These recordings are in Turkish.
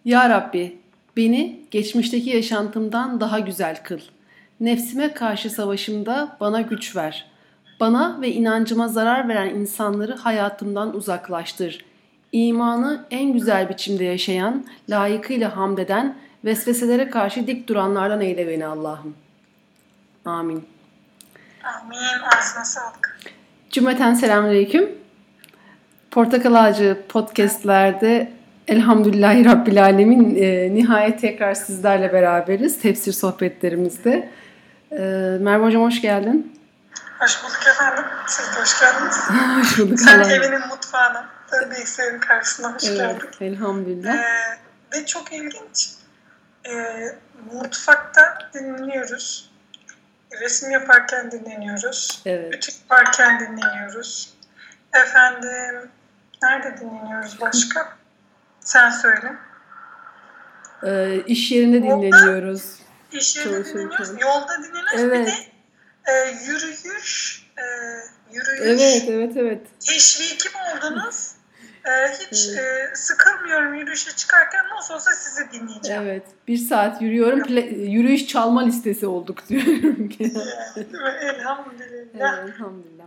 Ya Rabbi, beni geçmişteki yaşantımdan daha güzel kıl. Nefsime karşı savaşımda bana güç ver. Bana ve inancıma zarar veren insanları hayatımdan uzaklaştır. İmanı en güzel biçimde yaşayan, layıkıyla hamd eden, vesveselere karşı dik duranlardan eyle beni Allah'ım. Amin. Amin. Ağzına sağlık. Cümleten selamünaleyküm. Portakal Ağacı podcastlerde Elhamdülillahi Rabbil Alemin nihayet tekrar sizlerle beraberiz tefsir sohbetlerimizde. Merve Hocam hoş geldin. Hoş bulduk efendim. Siz de hoş geldiniz. Hoş bulduk. Sen evinin mutfağına, bilgisayarın karşısına hoş geldin. Elhamdülillah. Ve çok ilginç. Mutfakta dinleniyoruz. Resim yaparken dinleniyoruz. Evet. Ütü yaparken dinleniyoruz. Efendim, nerede dinleniyoruz başka? Sen söyle. İş yerinde dinleniyoruz. İş yerinde dinleniyoruz. Yolda dinleniyoruz. Evet. Bir de yürüyüş. Evet. Teşviki mi oldunuz? Hiç sıkılmıyorum yürüyüşe çıkarken, nasıl olsa sizi dinleyeceğim. Evet. 1 saat yürüyorum. Yürüyüş çalma listesi olduk diyorum ki. Elhamdülillah. Evet, elhamdülillah.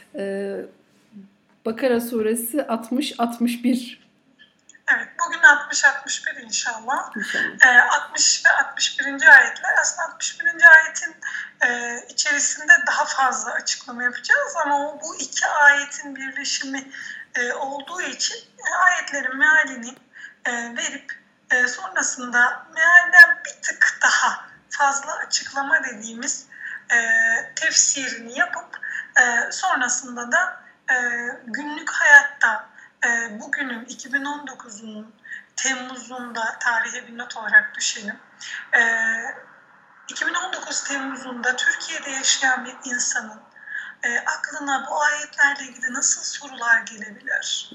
Bakara suresi 60-61. Evet, bugün 60-61 inşallah. 60 ve 61. ayetler. Aslında 61. ayetin içerisinde daha fazla açıklama yapacağız ama bu iki ayetin birleşimi olduğu için ayetlerin mealini verip sonrasında mealden bir tık daha fazla açıklama dediğimiz tefsirini yapıp sonrasında da günlük hayatta bugünün 2019'un Temmuz'unda tarihe bir not olarak düşelim. 2019 Temmuz'unda Türkiye'de yaşayan bir insanın aklına bu ayetlerle ilgili nasıl sorular gelebilir?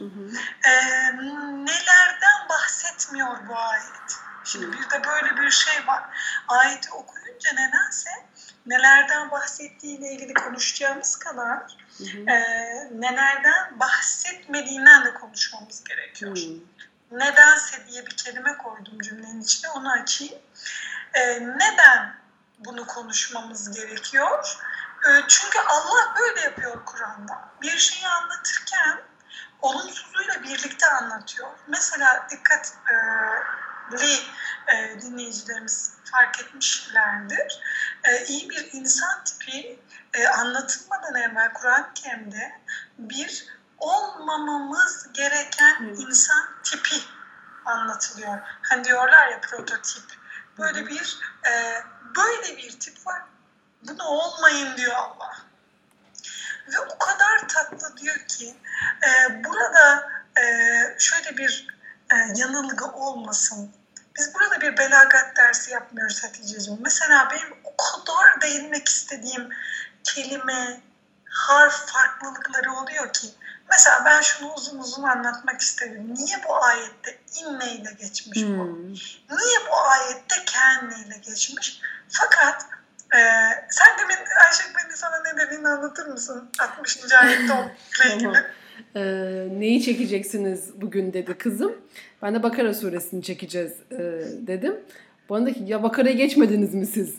Nelerden bahsetmiyor bu ayet? Şimdi bir de böyle bir şey var. Ayeti okuyunca nedense nelerden bahsettiğiyle ilgili konuşacağımız kadar nelerden bahsetmediğinden de konuşmamız gerekiyor. Nedense diye bir kelime koydum cümlenin içine, onu açayım. Neden bunu konuşmamız gerekiyor? Çünkü Allah böyle yapıyor Kur'an'da. Bir şeyi anlatırken olumsuzuyla birlikte anlatıyor. Mesela dikkatli dinleyicilerimiz fark etmişlerdir. İyi bir insan tipi anlatılmadan evvel Kur'an-ı Kerim'de bir olmamamız gereken insan tipi anlatılıyor. Hani diyorlar ya, prototip. Böyle bir tip var. Bunu olmayın diyor Allah. Ve o kadar tatlı diyor ki burada şöyle bir yanılgı olmasın. Biz burada bir belagat dersi yapmıyoruz Hatice'ciğim. Mesela benim o kadar değinmek istediğim kelime, harf farklılıkları oluyor ki. Mesela ben şunu uzun uzun anlatmak istedim. Niye bu ayette inne ile geçmiş bu? Niye bu ayette kenne ile geçmiş? Fakat sen demin Ayşe sana ne dediğini anlatır mısın? 60. ayette onunla ilgili. Neyi çekeceksiniz bugün dedi kızım. Ben de Bakara suresini çekeceğiz dedim. Bana da ki ya Bakara'ya geçmediniz mi siz?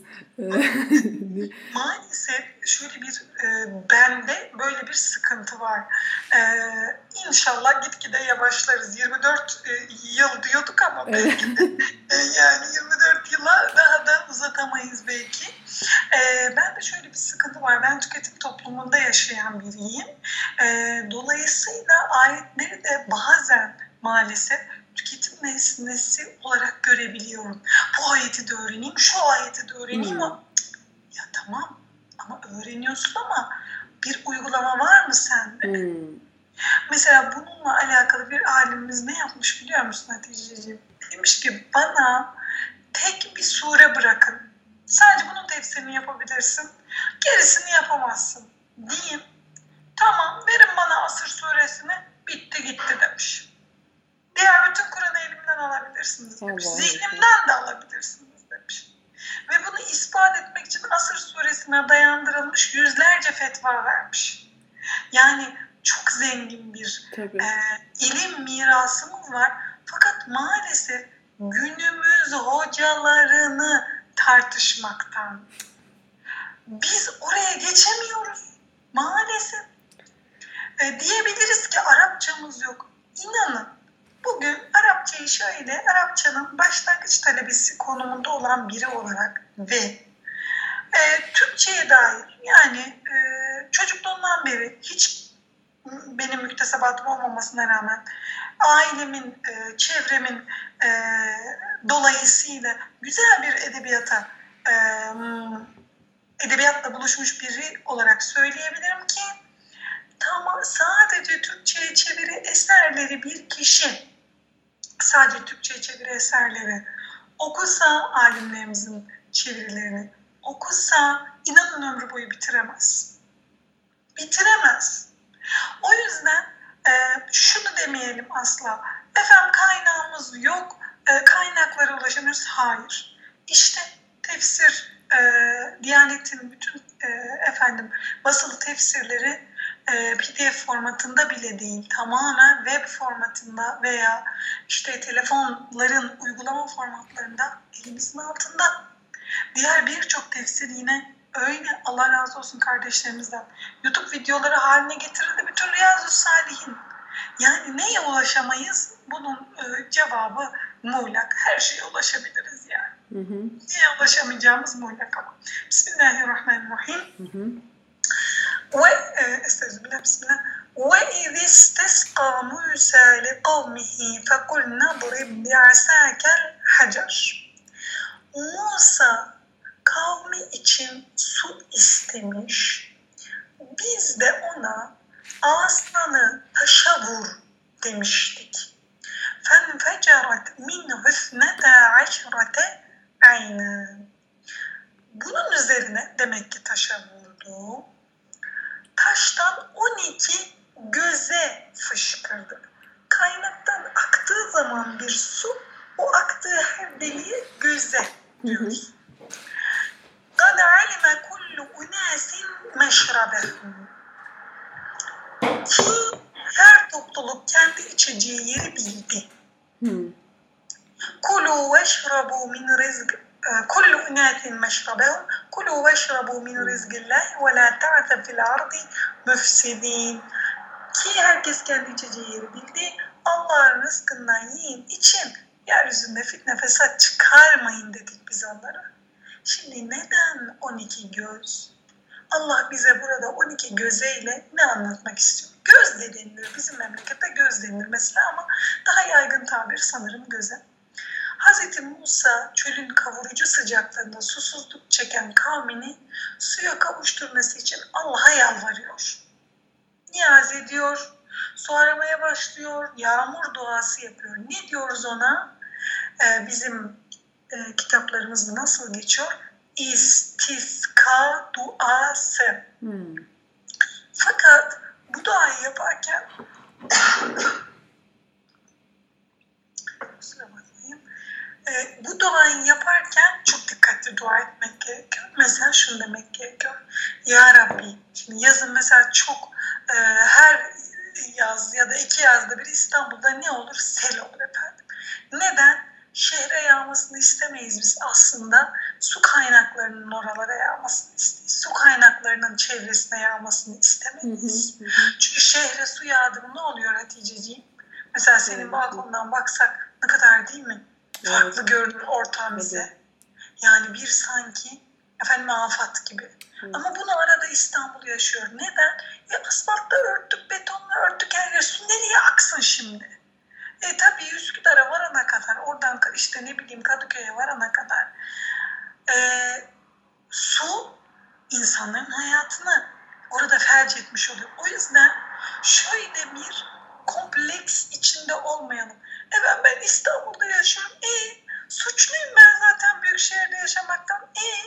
Maalesef şöyle bir bende böyle bir sıkıntı var. İnşallah gitgide yavaşlarız. 24 yıl diyorduk ama belki de yani 24 yıla daha da uzatamayız belki. Ben de şöyle bir sıkıntı var. Ben tüketim toplumunda yaşayan biriyim. Dolayısıyla ayetleri de bazen maalesef tüketim nesnesi olarak görebiliyorum. Bu ayeti de öğreneyim, şu ayeti de öğreneyim. Ya tamam ama öğreniyorsun ama bir uygulama var mı sende? Mesela bununla alakalı bir alimimiz ne yapmış biliyor musun Hatice'ciğim? Demiş ki bana tek bir sure bırakın. Sadece bunun tefsirini yapabilirsin. Gerisini yapamazsın. Diyeyim. Tamam, verin bana Asır suresini. Bitti gitti demiş. Diğer bütün Kur'an'ı elimden alabilirsiniz demiş. Zihnimden de alabilirsiniz demiş. Ve bunu ispat etmek için Asır suresine dayandırılmış yüzlerce fetva vermiş. Yani çok zengin bir ilim mirasımız var. Fakat maalesef günümüz hocalarını tartışmaktan. Biz oraya geçemiyoruz maalesef. Diyebiliriz ki Arapçamız yok. İnanın bugün Arapçayı şöyle, Arapçanın başlangıç talebesi konumunda olan biri olarak ve Türkçe'ye dair yani çocukluğumdan beri hiç benim müktesebatım olmamasına rağmen ailemin, çevremin dolayısıyla güzel bir edebiyatla buluşmuş biri olarak söyleyebilirim ki sadece Türkçe'ye çeviri eserleri bir kişi sadece Türkçe'ye çeviri eserleri okusa, alimlerimizin çevirilerini okusa inanın ömrü boyu bitiremez. Bitiremez. O yüzden şunu demeyelim asla. Efendim kaynağımız yok, kaynaklara ulaşamıyoruz. Hayır. İşte tefsir, Diyanet'in bütün basılı tefsirleri PDF formatında bile değil, tamamen web formatında veya işte telefonların uygulama formatlarında elimizin altında. Diğer birçok tefsir yine öyle, Allah razı olsun kardeşlerimizden. YouTube videoları haline getirildi bütün Riyazu Salihin. Yani neye ulaşamayız? Bunun cevabı muğlak. Her şeye ulaşabiliriz yani. Neye ulaşamayacağımız muğlak ama. Bismillahirrahmanirrahim. Estağfirullah, bismillah. وَاِذِ اسْتَسْقَى مُوسَى لِقَوْمِهِ فَقُلْنَا ضْرِبْ بِعَصَاكَ الْحَجَرَ. Musa kavmi için su istemiş. Biz de ona asanı taşa vur demiştik. فَانْفَجَرَتْ مِنْهُ اثْنَتَا عَشْرَةَ عَيْنًا. Bunun üzerine demek ki taşa vurdu. Taştan 12 göze fışkırdı. Kaynaktan aktığı zaman bir su, o aktığı her deliğe göze diyoruz. قَدْ عَلِمَ كُلُّ اُنَاسٍ مَشْرَبَهُمْ. Ki her topluluk kendi içeceği yeri bildi. كُلُوا وَاشْرَبُوا مِنْ رِزْقِ كُلُّ اُنَاسٍ مَشْرَبَهُمْ كُلُوا وَاشْرَبُوا مِنْ رِزْقِ اللّٰهِ وَلَا تَعْثَ فِي الْأَرْضِ مُفْسِدِينَ. Ki herkes kendi içeceği yeri bildi. Allah'ın rızkından yiyin, için, yeryüzünde fitne fesat çıkarmayın dedik biz onlara. Şimdi neden 12 göz? Allah bize burada 12 gözeyle ne anlatmak istiyor? Göz de denilir. Bizim memlekette göz denilir mesela ama daha yaygın tabir sanırım göze. Hz. Musa çölün kavurucu sıcaklığında susuzluk çeken kavmini suya kavuşturması için Allah'a yalvarıyor. Niyaz ediyor, su aramaya başlıyor, yağmur duası yapıyor. Ne diyoruz ona? Bizim kitaplarımızda nasıl geçiyor? İstiska duası. Fakat bu duayı yaparken bu duayı yaparken çok dikkatli dua etmek gerekiyor. Mesela şunu demek gerekiyor. Ya Rabbi, şimdi yazın mesela çok her yaz ya da 2 yazda bir İstanbul'da ne olur? Sel olur efendim. Neden? Şehre yağmasını istemeyiz biz aslında. Su kaynaklarının oralara yağmasını isteyiz. Su kaynaklarının çevresine yağmasını istemeyiz. Çünkü şehre su yağdı mı ne oluyor Haticeciğim? Mesela senin balkondan baksak ne kadar değil mi? Farklı görünür ortam bize. Yani bir sanki afat gibi. Ama bunu arada İstanbul yaşıyor. Neden? Asfaltla örttük, betonla örttük her yer. Su nereye aksın şimdi? Tabii Üsküdar'a varana kadar, oradan işte Kadıköy'e varana kadar su insanların hayatını orada felç etmiş oluyor. O yüzden şöyle bir kompleks içinde olmayalım. Ben İstanbul'da yaşıyorum. Suçluyum ben zaten büyük şehirde yaşamaktan.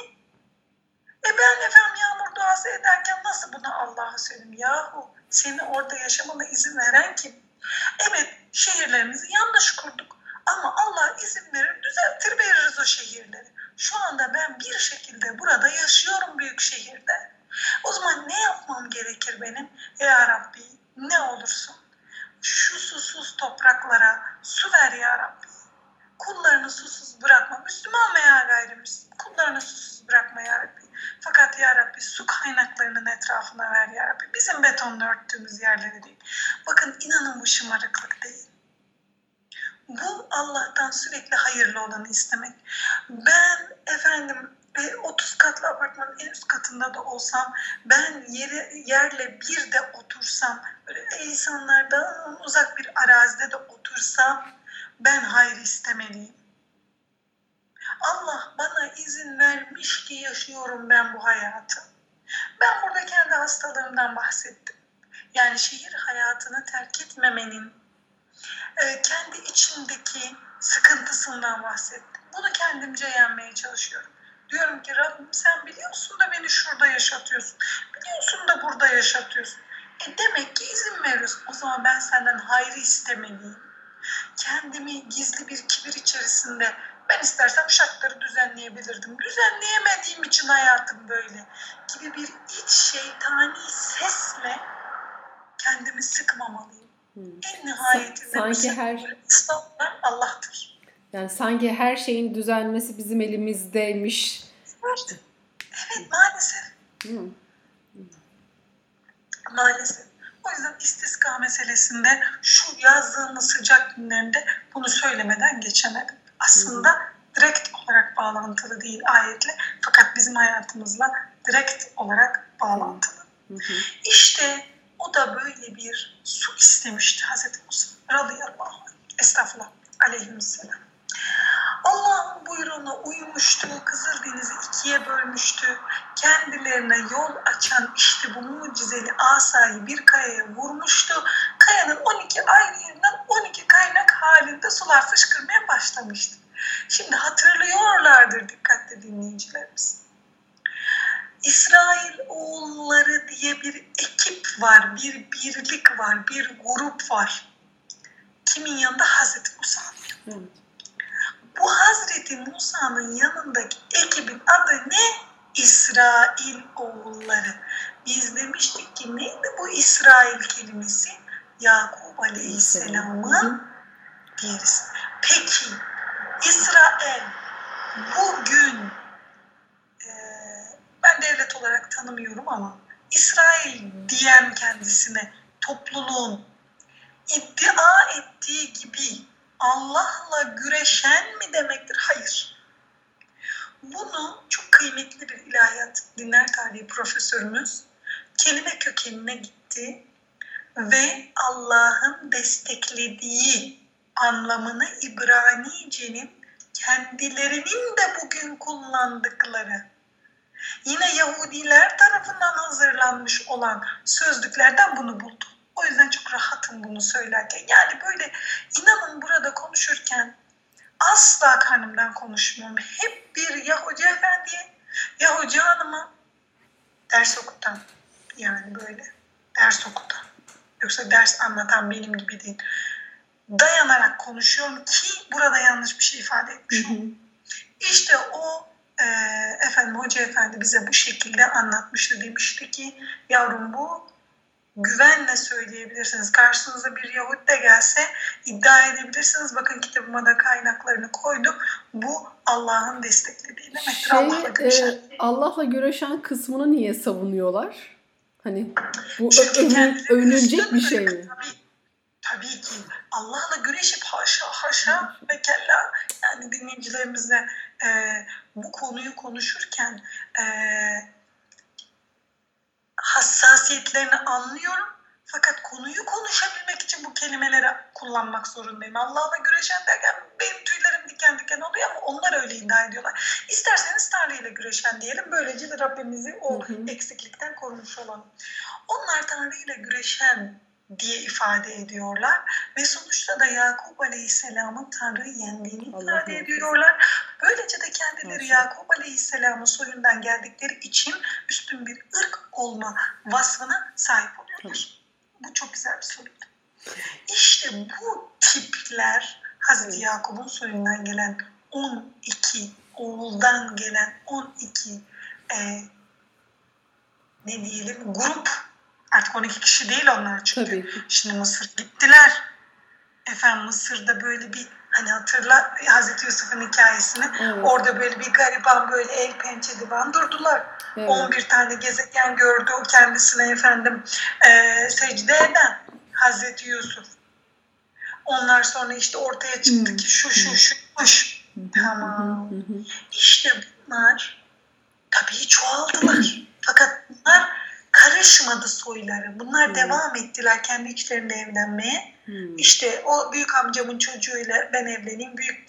Ben yağmur duası ederken nasıl bunu Allah'a söyleyeyim? Yahu seni orada yaşamana izin veren kim? Evet, şehirlerimizi yanlış kurduk. Ama Allah izin verir, düzeltir veririz o şehirleri. Şu anda ben bir şekilde burada yaşıyorum büyük şehirde. O zaman ne yapmam gerekir benim? Ya Rabbi ne olursun şu susuz topraklara su ver ya Rabbi. Kullarına kullarını susuz bırakma. Müslüman veya gayrimüslim kullarını susuz bırakma ya Rabbi. Fakat ya Rabbi su kaynaklarının etrafına ver ya Rabbi. Bizim betonla örttüğümüz yerleri değil. Bakın inanın bu şımarıklık değil. Bu Allah'tan sürekli hayırlı olanı istemek. Ben 30 katlı apartmanın en üst katında da olsam, ben yerle bir de otursam, böyle insanlardan uzak bir arazide de otursam, ben hayır istemeliyim. Allah bana izin vermiş ki yaşıyorum ben bu hayatı. Ben burada kendi hastalığımdan bahsettim. Yani şehir hayatını terk etmemenin kendi içindeki sıkıntısından bahsettim. Bunu kendimce yenmeye çalışıyorum. Diyorum ki Rabbim sen biliyorsun da beni şurada yaşatıyorsun. Biliyorsun da burada yaşatıyorsun. Demek ki izin veriyorsun. O zaman ben senden hayrı istemeliyim. Kendimi gizli bir kibir içerisinde ben istersem şartları düzenleyebilirdim. Düzenleyemediğim için hayatım böyle gibi bir iç şeytani sesle kendimi sıkmamalıyım. En nihayetinde sanki İslam'dan Allah'tır. Yani sanki her şeyin düzelmesi bizim elimizdeymiş. Evet maalesef. Maalesef. O yüzden istisqa meselesinde şu yazdığımız sıcak günlerinde bunu söylemeden geçemedim. Aslında direkt olarak bağlantılı değil ayetle, fakat bizim hayatımızla direkt olarak bağlantılı. İşte o da böyle bir su istemişti Hazreti Musa radıyallahu anh. Estağfurullah aleyhisselam. Allah'ın buyruğuna uymuştu, Kızıldeniz'i ikiye bölmüştü. Kendilerine yol açan işte bu mucizeli asayı bir kayaya vurmuştu. Kayanın 12 ayrı yerinden 12 kaynak halinde sular fışkırmaya başlamıştı. Şimdi hatırlıyorlardır dikkatli dinleyicilerimiz. İsrail oğulları diye bir ekip var, bir birlik var, bir grup var. Kimin yanında? Hazreti Musa'nın yanında. Bu Hazreti Musa'nın yanındaki ekibin adı ne? İsrail oğulları. Biz demiştik ki neydi bu İsrail kelimesi? Yakup Aleyhisselam'ın diğerisi. Peki İsrail bugün ben devlet olarak tanımıyorum ama İsrail diyen kendisine topluluğun iddia ettiği gibi Allah'la güreşen mi demektir? Hayır. Bunu çok kıymetli bir ilahiyat dinler tarihi profesörümüz kelime kökenine gitti ve Allah'ın desteklediği anlamını İbranice'nin kendilerinin de bugün kullandıkları, yine Yahudiler tarafından hazırlanmış olan sözlüklerden bunu buldu. O yüzden çok rahatım bunu söylerken. Yani böyle inanın burada konuşurken asla karnımdan konuşmuyorum. Hep bir ya hoca efendiye, ya hoca hanıma ders okutan, yani böyle ders okutan. Yoksa ders anlatan benim gibi değil. Dayanarak konuşuyorum ki burada yanlış bir şey ifade etmişim. İşte o hoca efendi bize bu şekilde anlatmıştı. Demişti ki yavrum bu güvenle söyleyebilirsiniz. Karşınıza bir Yahudi de gelse iddia edebilirsiniz. Bakın kitabıma da kaynaklarını koydum. Bu Allah'ın desteklediği demektir. Allah'la güreşen. Allah'la güreşen kısmını niye savunuyorlar? Hani bu övünülecek bir şey mi? Tabii ki. Allah'la güreşip haşa ve kella, yani dinleyicilerimizle bu konuyu konuşurken hassasiyetlerini anlıyorum. Fakat konuyu konuşabilmek için bu kelimeleri kullanmak zorundayım. Allah'la güreşen derken benim tüylerim diken diken oluyor ama onlar öyle iddia ediyorlar. İsterseniz Tanrı ile güreşen diyelim. Böylece de Rabbimizi o eksiklikten korumuş olalım. Onlar Tanrı ile güreşen diye ifade ediyorlar ve sonuçta da Yakup Aleyhisselam'ın Tanrı'yı yendiğini ifade ediyorlar. Böylece de kendileri Yakup Aleyhisselam'ın soyundan geldikleri için üstün bir ırk olma vasfına sahip oluyorlar. Bu çok güzel bir soruydu. İşte bu tipler Hazreti Yakup'un soyundan gelen 12 oğuldan gelen 12 grup. Artık 12 kişi değil onlar çünkü. Tabii. Şimdi Mısır gittiler. Mısır'da böyle bir Hani hatırla Hazreti Yusuf'un hikayesini. Evet. Orada böyle bir gariban böyle el pençe divan durdular. Evet. 11 tane gezegen gördü o kendisine efendim secde eden Hazreti Yusuf. Onlar sonra işte ortaya çıktı ki şuymuş. Tamam. İşte bunlar tabii çoğaldılar. Fakat bunlar karışmadı soyları. Bunlar devam ettiler kendi içlerinde evlenmeye. İşte o büyük amcamın çocuğuyla ben evleneyim. Büyük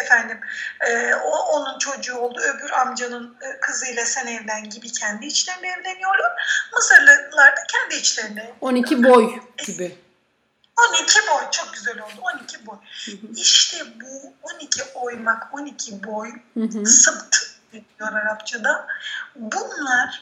onun çocuğu oldu. Öbür amcanın kızıyla sen evlen gibi kendi içlerinde evleniyorlar. Mısırlılar da kendi içlerinde. 12 boy gibi. 12 boy çok güzel oldu. 12 boy. İşte bu 12 oymak, 12 boy sıpt diyor Arapçada. Bunlar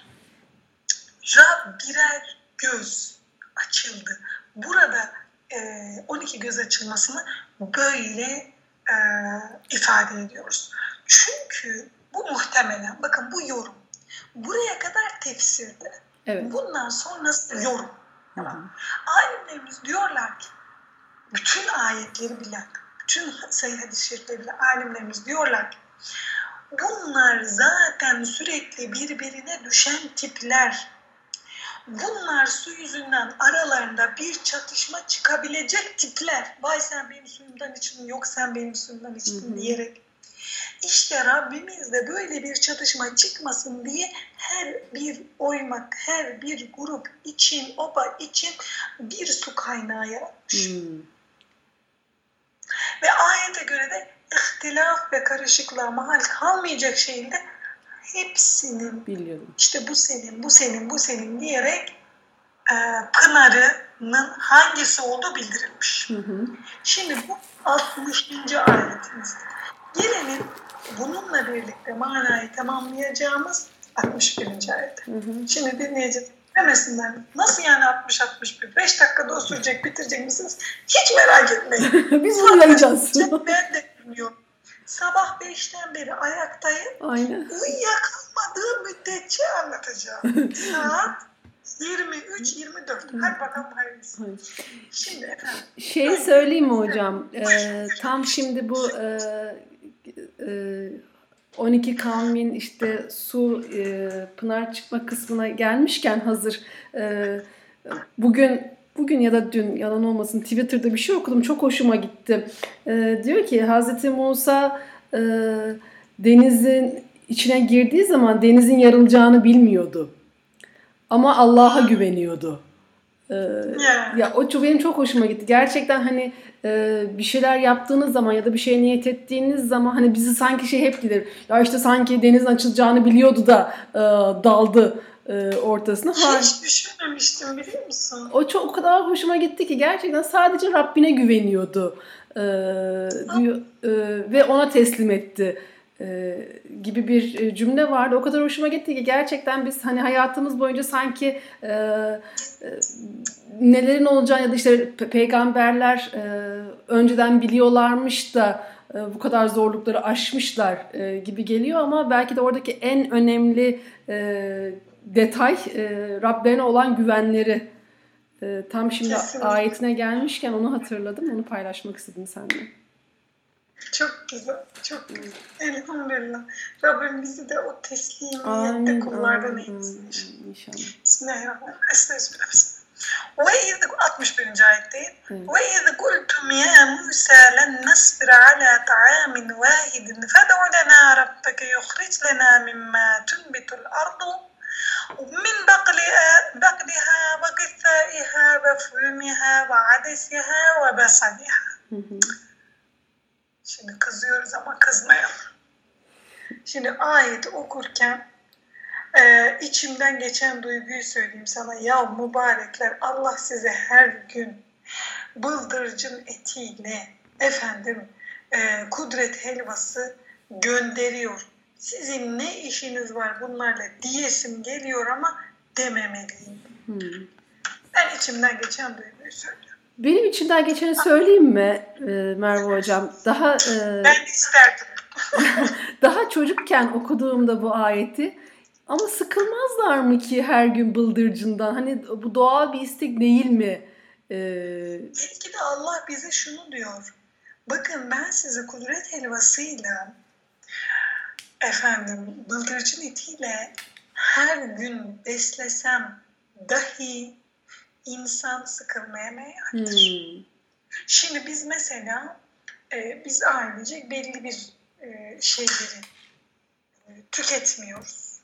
birer göz açıldı. Burada 12 göz açılmasını böyle ifade ediyoruz. Çünkü bu muhtemelen, bakın bu yorum. Buraya kadar tefsirde. Evet. Bundan sonrası yorum. Alimlerimiz diyorlar ki, bütün ayetleri bilen, bütün sayı hadis-i şerifleri bilen alimlerimiz diyorlar ki, bunlar zaten sürekli birbirine düşen tipler. Bunlar su yüzünden aralarında bir çatışma çıkabilecek tipler. Vay sen benim suyumdan içtin, yok sen benim suyumdan içtin diyerek. İşte Rabbimiz de böyle bir çatışma çıkmasın diye her bir oymak, her bir grup için, oba için bir su kaynağı yaratmış. Ve ayete göre de ihtilaf ve karışıklığa mahal kalmayacak şekilde hepsinin işte bu senin diyerek pınarının hangisi olduğu bildirilmiş. Şimdi bu 60. ayetimizde. Gelelim bununla birlikte manayı tamamlayacağımız 61. ayete. Şimdi dinleyeceğiz. Demesinler. Nasıl yani 60-61? 5 dakikada o sürecek, bitirecek misiniz? Hiç merak etmeyin. Biz bunu yayacağız. Ben de bilmiyorum. Sabah 5'ten beri ayaktayım. Aynen. Uyuyakalmadığım müddetçe anlatacağım. Saat 23-24. Hadi bakalım hayırlısı. Şimdi efendim. Söyleyeyim mi hocam? Tam şimdi bu 12 kavmin işte su pınar çıkma kısmına gelmişken hazır bugün ya da dün yalan olmasın Twitter'da bir şey okudum. Çok hoşuma gitti. Diyor ki Hazreti Musa denizin içine girdiği zaman denizin yarılacağını bilmiyordu. Ama Allah'a güveniyordu. Ya o benim çok hoşuma gitti. Gerçekten hani bir şeyler yaptığınız zaman ya da bir şeye niyet ettiğiniz zaman hani bizi sanki hep gelir. Ya işte sanki denizin açılacağını biliyordu da daldı ortasına. Hiç düşünmemiştim biliyor musun? O kadar hoşuma gitti ki gerçekten sadece Rabbine güveniyordu diyor, ve ona teslim etti. Gibi bir cümle vardı. O kadar hoşuma gitti ki gerçekten biz hani hayatımız boyunca sanki nelerin olacağını ya da işte peygamberler önceden biliyorlarmış da bu kadar zorlukları aşmışlar gibi geliyor ama belki de oradaki en önemli detay Rablerine olan güvenleri. Tam şimdi kesinlikle. Ayetine gelmişken onu hatırladım. Onu paylaşmak istedim seninle. Çok güzel, çok güzel. Elhamdülillah. Rabbim bizi de o teslimiyette kullardan eylesin. İnşallah. Bismillahirrahmanirrahim. Estağfirullah. Ve 61. ayetteyim. Ve iz kultum ya Musa len nasbir ala ta'amin vahidin fed'u lana rabbeke yukhric lana mimma tunbitul ardu min baqliha ve qithaiha ve fulmiha ve adesiha ve basaliha. Şimdi kızıyoruz ama kızmayalım. Şimdi ayeti okurken içimden geçen duyguyu söyleyeyim sana. Ya mübarekler, Allah size her gün bıldırcın etiyle kudret helvası gönderiyor. Sizin ne işiniz var bunlarla diyesim geliyor ama dememeliyim. Ben içimden geçen duyguyu söylüyorum. Benim içimden geçeni söyleyeyim mi Merve Hocam? Ben isterdim. Daha çocukken okuduğumda bu ayeti ama sıkılmazlar mı ki her gün bıldırcından? Hani bu doğal bir istek değil mi? Belki de Allah bize şunu diyor. Bakın ben sizi kudret helvasıyla, bıldırcın etiyle her gün beslesem dahi insan sıkılmaya meyillidir. Şimdi biz mesela biz ailecek belli bir şeyleri tüketmiyoruz.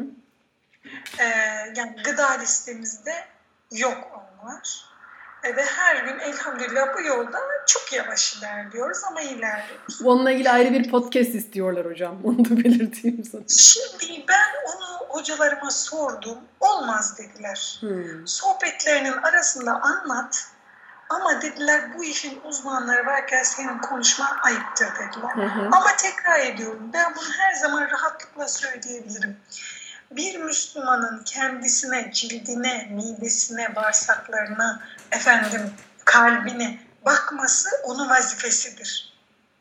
Yani gıda listemizde yok onlar. Ve her gün elhamdülillah bu yolda çok yavaş ilerliyoruz ama ilerliyoruz. Onunla ilgili ayrı bir podcast istiyorlar hocam. Onu da belirteyim sana. Şimdi ben onu hocalarıma sordum. Olmaz dediler. Sohbetlerinin arasında anlat. Ama dediler bu işin uzmanları varken senin konuşman ayıptır dediler. Ama tekrar ediyorum. Ben bunu her zaman rahatlıkla söyleyebilirim. Bir Müslümanın kendisine, cildine, midesine, bağırsaklarına, kalbine bakması onun vazifesidir.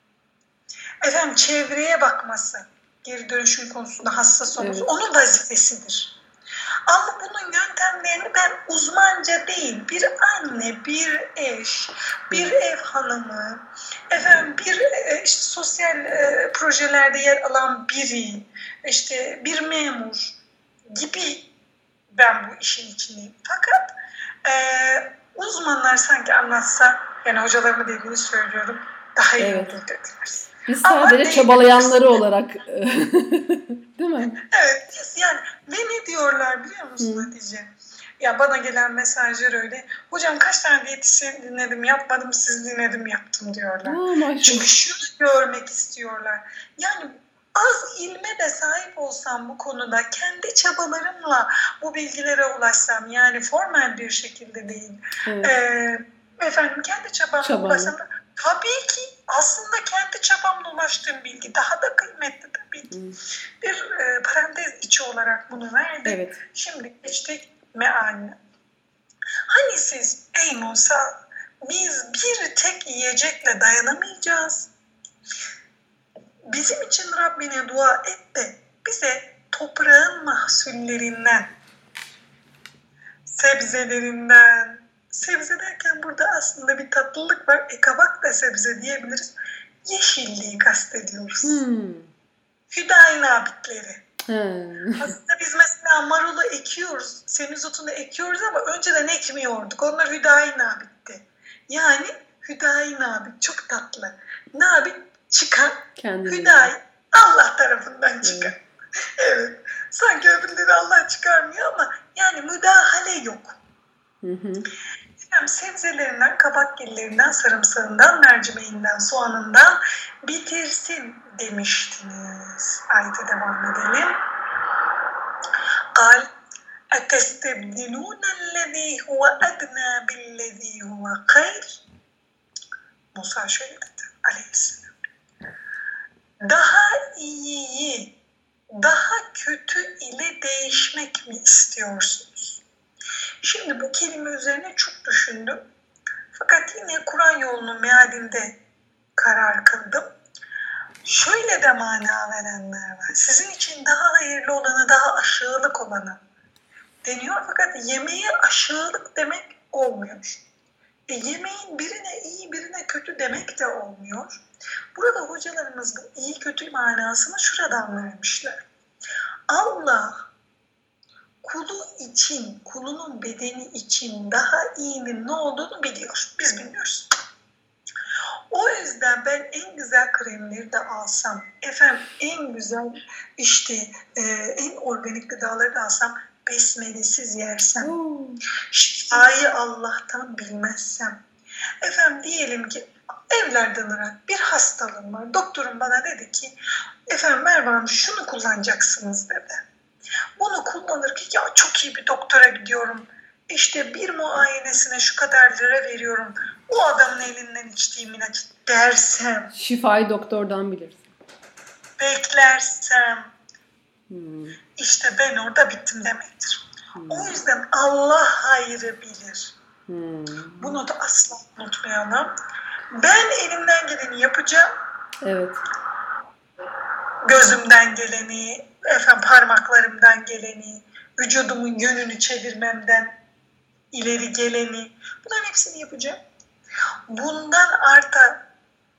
Çevreye bakması, geri dönüşüm konusunda hassas olması onun vazifesidir. Ama bunun yöntemlerini ben uzmanca değil, bir anne, bir eş, bir ev hanımı, bir işte sosyal projelerde yer alan biri, işte bir memur gibi ben bu işin içindeyim. Fakat uzmanlar sanki anlatsa, yani hocalarımı dediğini söylüyorum, daha iyi olur dediler. Biz sadece çabalayanları olarak değil mi? Evet, yani ve ne diyorlar biliyor musun Hatice? Ya bana gelen mesajlar öyle. Hocam kaç tane diyetisyen dinledim, yapmadım, siz dinledim, yaptım diyorlar. Çünkü şunu görmek istiyorlar. Yani az ilme de sahip olsam bu konuda, kendi çabalarımla bu bilgilere ulaşsam, yani formal bir şekilde değil. Kendi çabamla ulaşsam da, tabii ki aslında kendi çabamla ulaştığım bilgi daha da kıymetli tabii ki. Bir parantez içi olarak bunu verdik. Şimdi geçtik mealine. Hani siz ey Musa, biz bir tek yiyecekle dayanamayacağız. Bizim için Rabbine dua et de bize toprağın mahsullerinden, sebzelerinden, sebze derken burada aslında bir tatlılık var. Kabak da sebze diyebiliriz. Yeşilliği kastediyoruz. Hüdayi nabitleri. Aslında biz mesela marulu ekiyoruz, semizotunu ekiyoruz ama önceden ekmiyorduk. Onlar hüdayi nabitti. Yani hüdayi nabit çok tatlı. Nabit çıkan, hüdayi Allah tarafından çıkan. Evet. Sanki öbürleri Allah çıkarmıyor ama yani müdahale yok. Sebzelerinden, kabakkillerinden, sarımsağından, mercimeğinden, soğanından bitirsin demiştiniz. Ayete devam edelim. قال أتستبدلون الذي هو أدنى بالذي هو خير. Musa şöyle dedi aleyhisselam. Daha iyiyi daha kötü ile değişmek mi istiyorsunuz? Şimdi bu kelime üzerine çok düşündüm. Fakat yine Kur'an yolunun mealinde karar kıldım. Şöyle de mana verenler var. Sizin için daha hayırlı olanı, daha aşağılık olanı deniyor. Fakat yemeğe aşağılık demek olmuyor. Yemeğin birine iyi, birine kötü demek de olmuyor. Burada hocalarımız bu iyi kötü manasını şuradan vermişler. Allah kulu için, kulunun bedeni için daha iyinin ne olduğunu biliyor. Biz bilmiyoruz. O yüzden ben en güzel kremleri de alsam, en güzel en organik gıdaları da alsam, besmelesiz yersem, şifayı Allah'tan bilmezsem, diyelim ki evlerden ırak bir hastalığım var. Doktorum bana dedi ki, Merve Hanım şunu kullanacaksınız dedi. Bunu kullanırken ya çok iyi bir doktora gidiyorum. İşte bir muayenesine şu kadar lira veriyorum. O adamın elinden içtiğim ilaç dersem. Şifayı doktordan bilirsin. Beklersem. İşte ben orada bittim demektir. O yüzden Allah hayrı bilir. Bunu da asla unutmayalım. Ben elimden geleni yapacağım. Evet. Gözümden geleni, parmaklarımdan geleni, vücudumun yönünü çevirmemden ileri geleni, bunların hepsini yapacağım. Bundan arta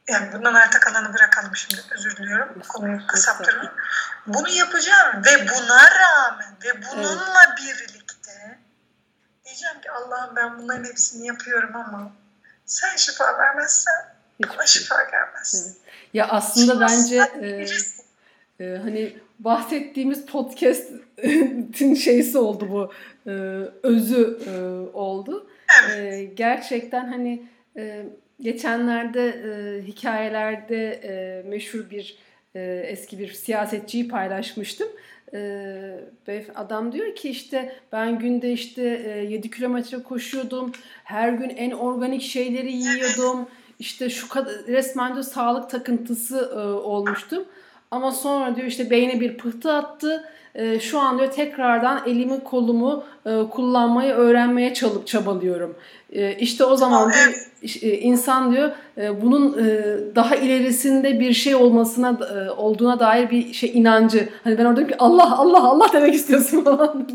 Yani bundan arta kalanı bırakalım şimdi. Özür diliyorum. Konuyu kısalttırma. Bunu yapacağım ve buna rağmen ve bununla birlikte diyeceğim ki Allah'ım ben bunların hepsini yapıyorum ama sen şifa vermezsen bana şifa gelmez. Evet. Ya aslında bence hani bahsettiğimiz podcast'in şeysi oldu bu. Özü oldu. Evet. Gerçekten hani geçenlerde hikayelerde meşhur bir eski bir siyasetçiyi paylaşmıştım. Adam diyor ki işte ben günde işte 7 kilometre koşuyordum. Her gün en organik şeyleri yiyordum. İşte şu kadar resmen diyor sağlık takıntısı olmuştum. Ama sonra diyor işte beyne bir pıhtı attı. Şu an diyor tekrardan elimi kolumu kullanmayı öğrenmeye çabalıyorum. İşte o zaman diyor insan diyor bunun daha ilerisinde bir şey olduğuna dair bir şey inancı. Hani ben orada diyorum ki Allah Allah Allah demek istiyorsun falan.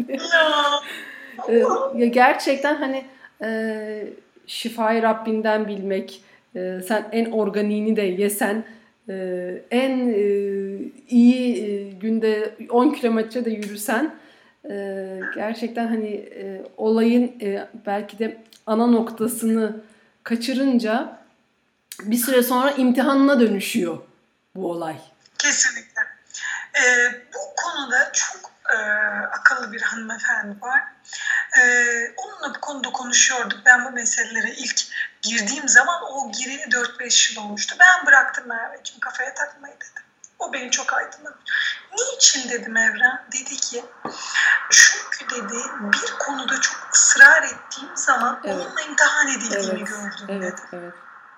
Ya gerçekten hani şifayı Rabbinden bilmek, sen en organiğini de yesen, en iyi günde 10 kilometre de yürüsen, gerçekten hani olayın belki de ana noktasını kaçırınca bir süre sonra imtihanına dönüşüyor bu olay. Kesinlikle. Bu konuda çok akıllı bir hanımefendi var. Onunla bu konuda konuşuyorduk. Ben bu meselelere ilk girdiğim zaman o gireli 4-5 yıl olmuştu. Ben bıraktım Merveciğim, kafaya takmayı dedim. O beni çok aydınlamış. Niçin dedim Evren? Dedi ki çünkü dedi bir konuda çok ısrar ettiğim zaman onunla imtihan edildiğimi gördüm dedi. Evet.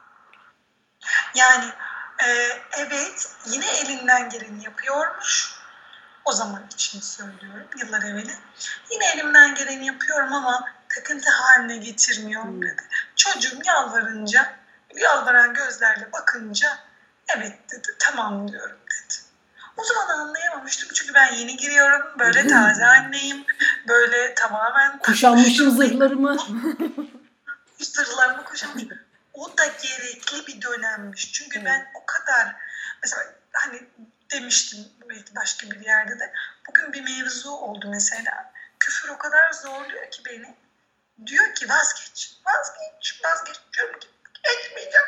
Yani evet yine elinden geleni yapıyormuş. O zaman için söylüyorum yıllar evveli. Yine elimden geleni yapıyorum ama takıntı haline getirmiyorum dedi. Çocuğum yalvaran gözlerle bakınca evet dedi, tamam diyorum dedi. O zaman anlayamamıştım çünkü ben yeni giriyorum, böyle taze anneyim, böyle tamamen kuşanmışım zırhlarımı. Kuşanmışım. O da gerekli bir dönemmiş. Çünkü ben o kadar mesela hani demiştim belki başka bir yerde de bugün bir mevzu oldu mesela. Küfür o kadar zorluyor ki beni. Diyor ki vazgeç diyorum ki etmeyeceğim.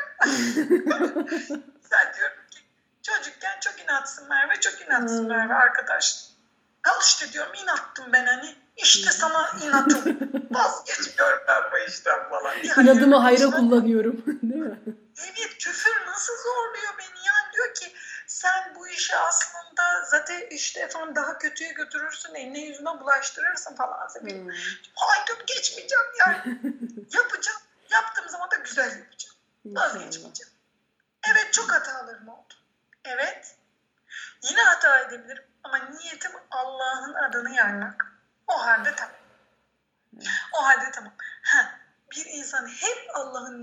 Sen diyorum ki çocukken çok inatsın Merve arkadaş. Al işte diyorum inattım ben hani. İşte sana inatım. Vazgeçmiyorum ben bu işten falan. İnadımı hayra kullanıyorum. Değil mi? Evet, küfür nasıl zorluyor beni yani diyor ki sen bu işi aslında zaten işte efendim daha kötüye götürürsün, eline yüzüne bulaştırırsın falan. Hayır geçmeyeceğim yani. Yapacağım. Yaptığım zaman da güzel yapacağım. Vazgeçmeyeceğim. Evet çok hatalarım oldu. Evet. Yine hata edebilirim ama niyetim Allah'ın adını yaymak. O halde tamam. Bir insan hep Allah'ın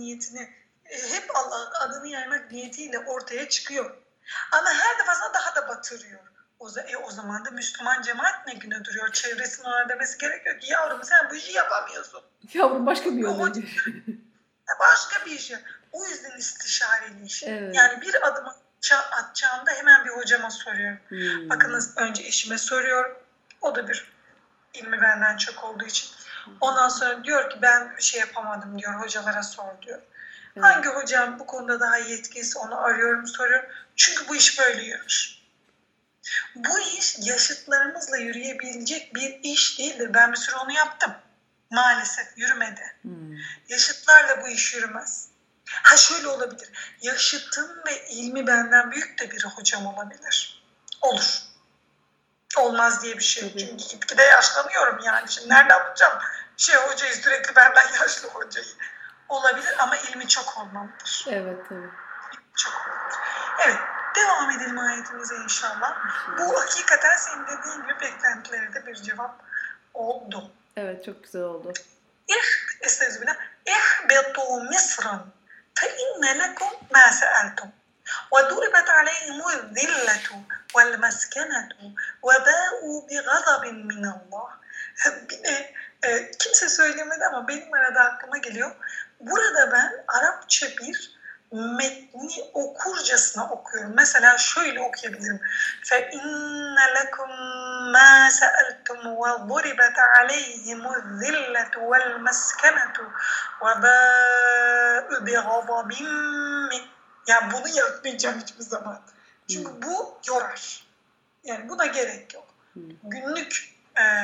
adını yaymak niyetiyle ortaya çıkıyor. Ama her defasında daha da batırıyor. O zaman da Müslüman cemaat ne güne duruyor? Çevresinin ona demesi gerekiyor ki yavrum sen bu işi yapamıyorsun. Yavrum başka bir yola Başka bir şey. O yüzden istişareli iş. Evet. Yani bir adım atacağımda hemen bir hocama soruyorum. Bakınız önce eşime soruyorum. O da bir ilmi benden çok olduğu için. Ondan sonra diyor ki ben bir şey yapamadım diyor, hocalara sor diyor. Evet. Hangi hocam bu konuda daha yetkilisi onu arıyorum, soruyorum. Çünkü bu iş böyle yürür. Bu iş yaşıtlarımızla yürüyebilecek bir iş değildir. Ben bir süre onu yaptım. Maalesef yürümedi. Yaşıtlarla bu iş yürümez. Şöyle olabilir. Yaşıtım ve ilmi benden büyük de bir hocam olabilir. Olur. Olmaz diye bir şey. Tabii. Çünkü gitgide yaşlanıyorum yani. Şimdi nereden bulacağım? Hocayı sürekli benden yaşlı hocayı. Olabilir ama ilmi çok olmalıdır. Evet tabii. Çok olmalıdır. Evet. Devam edelim ayetimize inşallah. Bu hakikaten senin dediğin gibi beklentilere de bir cevap oldu. Evet çok güzel oldu. Estağfirullah. İhbitu Misran fe inne lekum ma sa'altum. وضربت عليهم الذلة والمسكنة وباءوا بغضب من الله. Bir de kimse söylemedi ama benim arada aklıma geliyor. Burada ben Arapça bir metni okurcasına okuyorum. Mesela şöyle okuyabilirim. فَاِنَّ لَكُمْ مَا سَأَلْتُمْ وَضُرِبَتْ عَلَيْهِمُ الذِّلَّةُ وَالْمَسْكَنَةُ وَبَاءُ بِغَضَبٍ مِّنْهُ. Yani bunu yapmayacağım hiçbir zaman. Çünkü bu yorar. Yani buna gerek yok. Günlük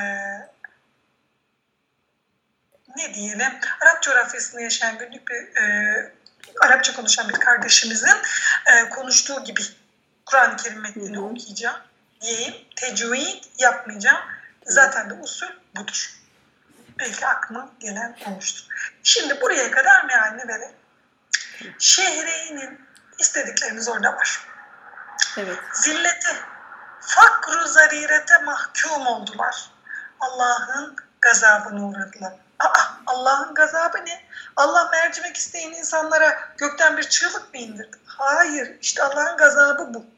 ne diyelim, Arap coğrafyasında yaşayan günlük bir Arapça konuşan bir kardeşimizin konuştuğu gibi Kur'an-ı Kerim metnini okuyacağım diyeyim. Tecvid yapmayacağım. Zaten de usul budur. Belki aklıma gelen olmuştur. Şimdi buraya kadar mealini verelim. Şehreyn'in istediklerimiz orada var. Evet. Zillete, fakru zarirete mahkum oldular. Allah'ın gazabına uğradılar. Allah'ın gazabı ne? Allah mercimek isteyen insanlara gökten bir çığlık mı indirdi? Hayır, işte Allah'ın gazabı bu.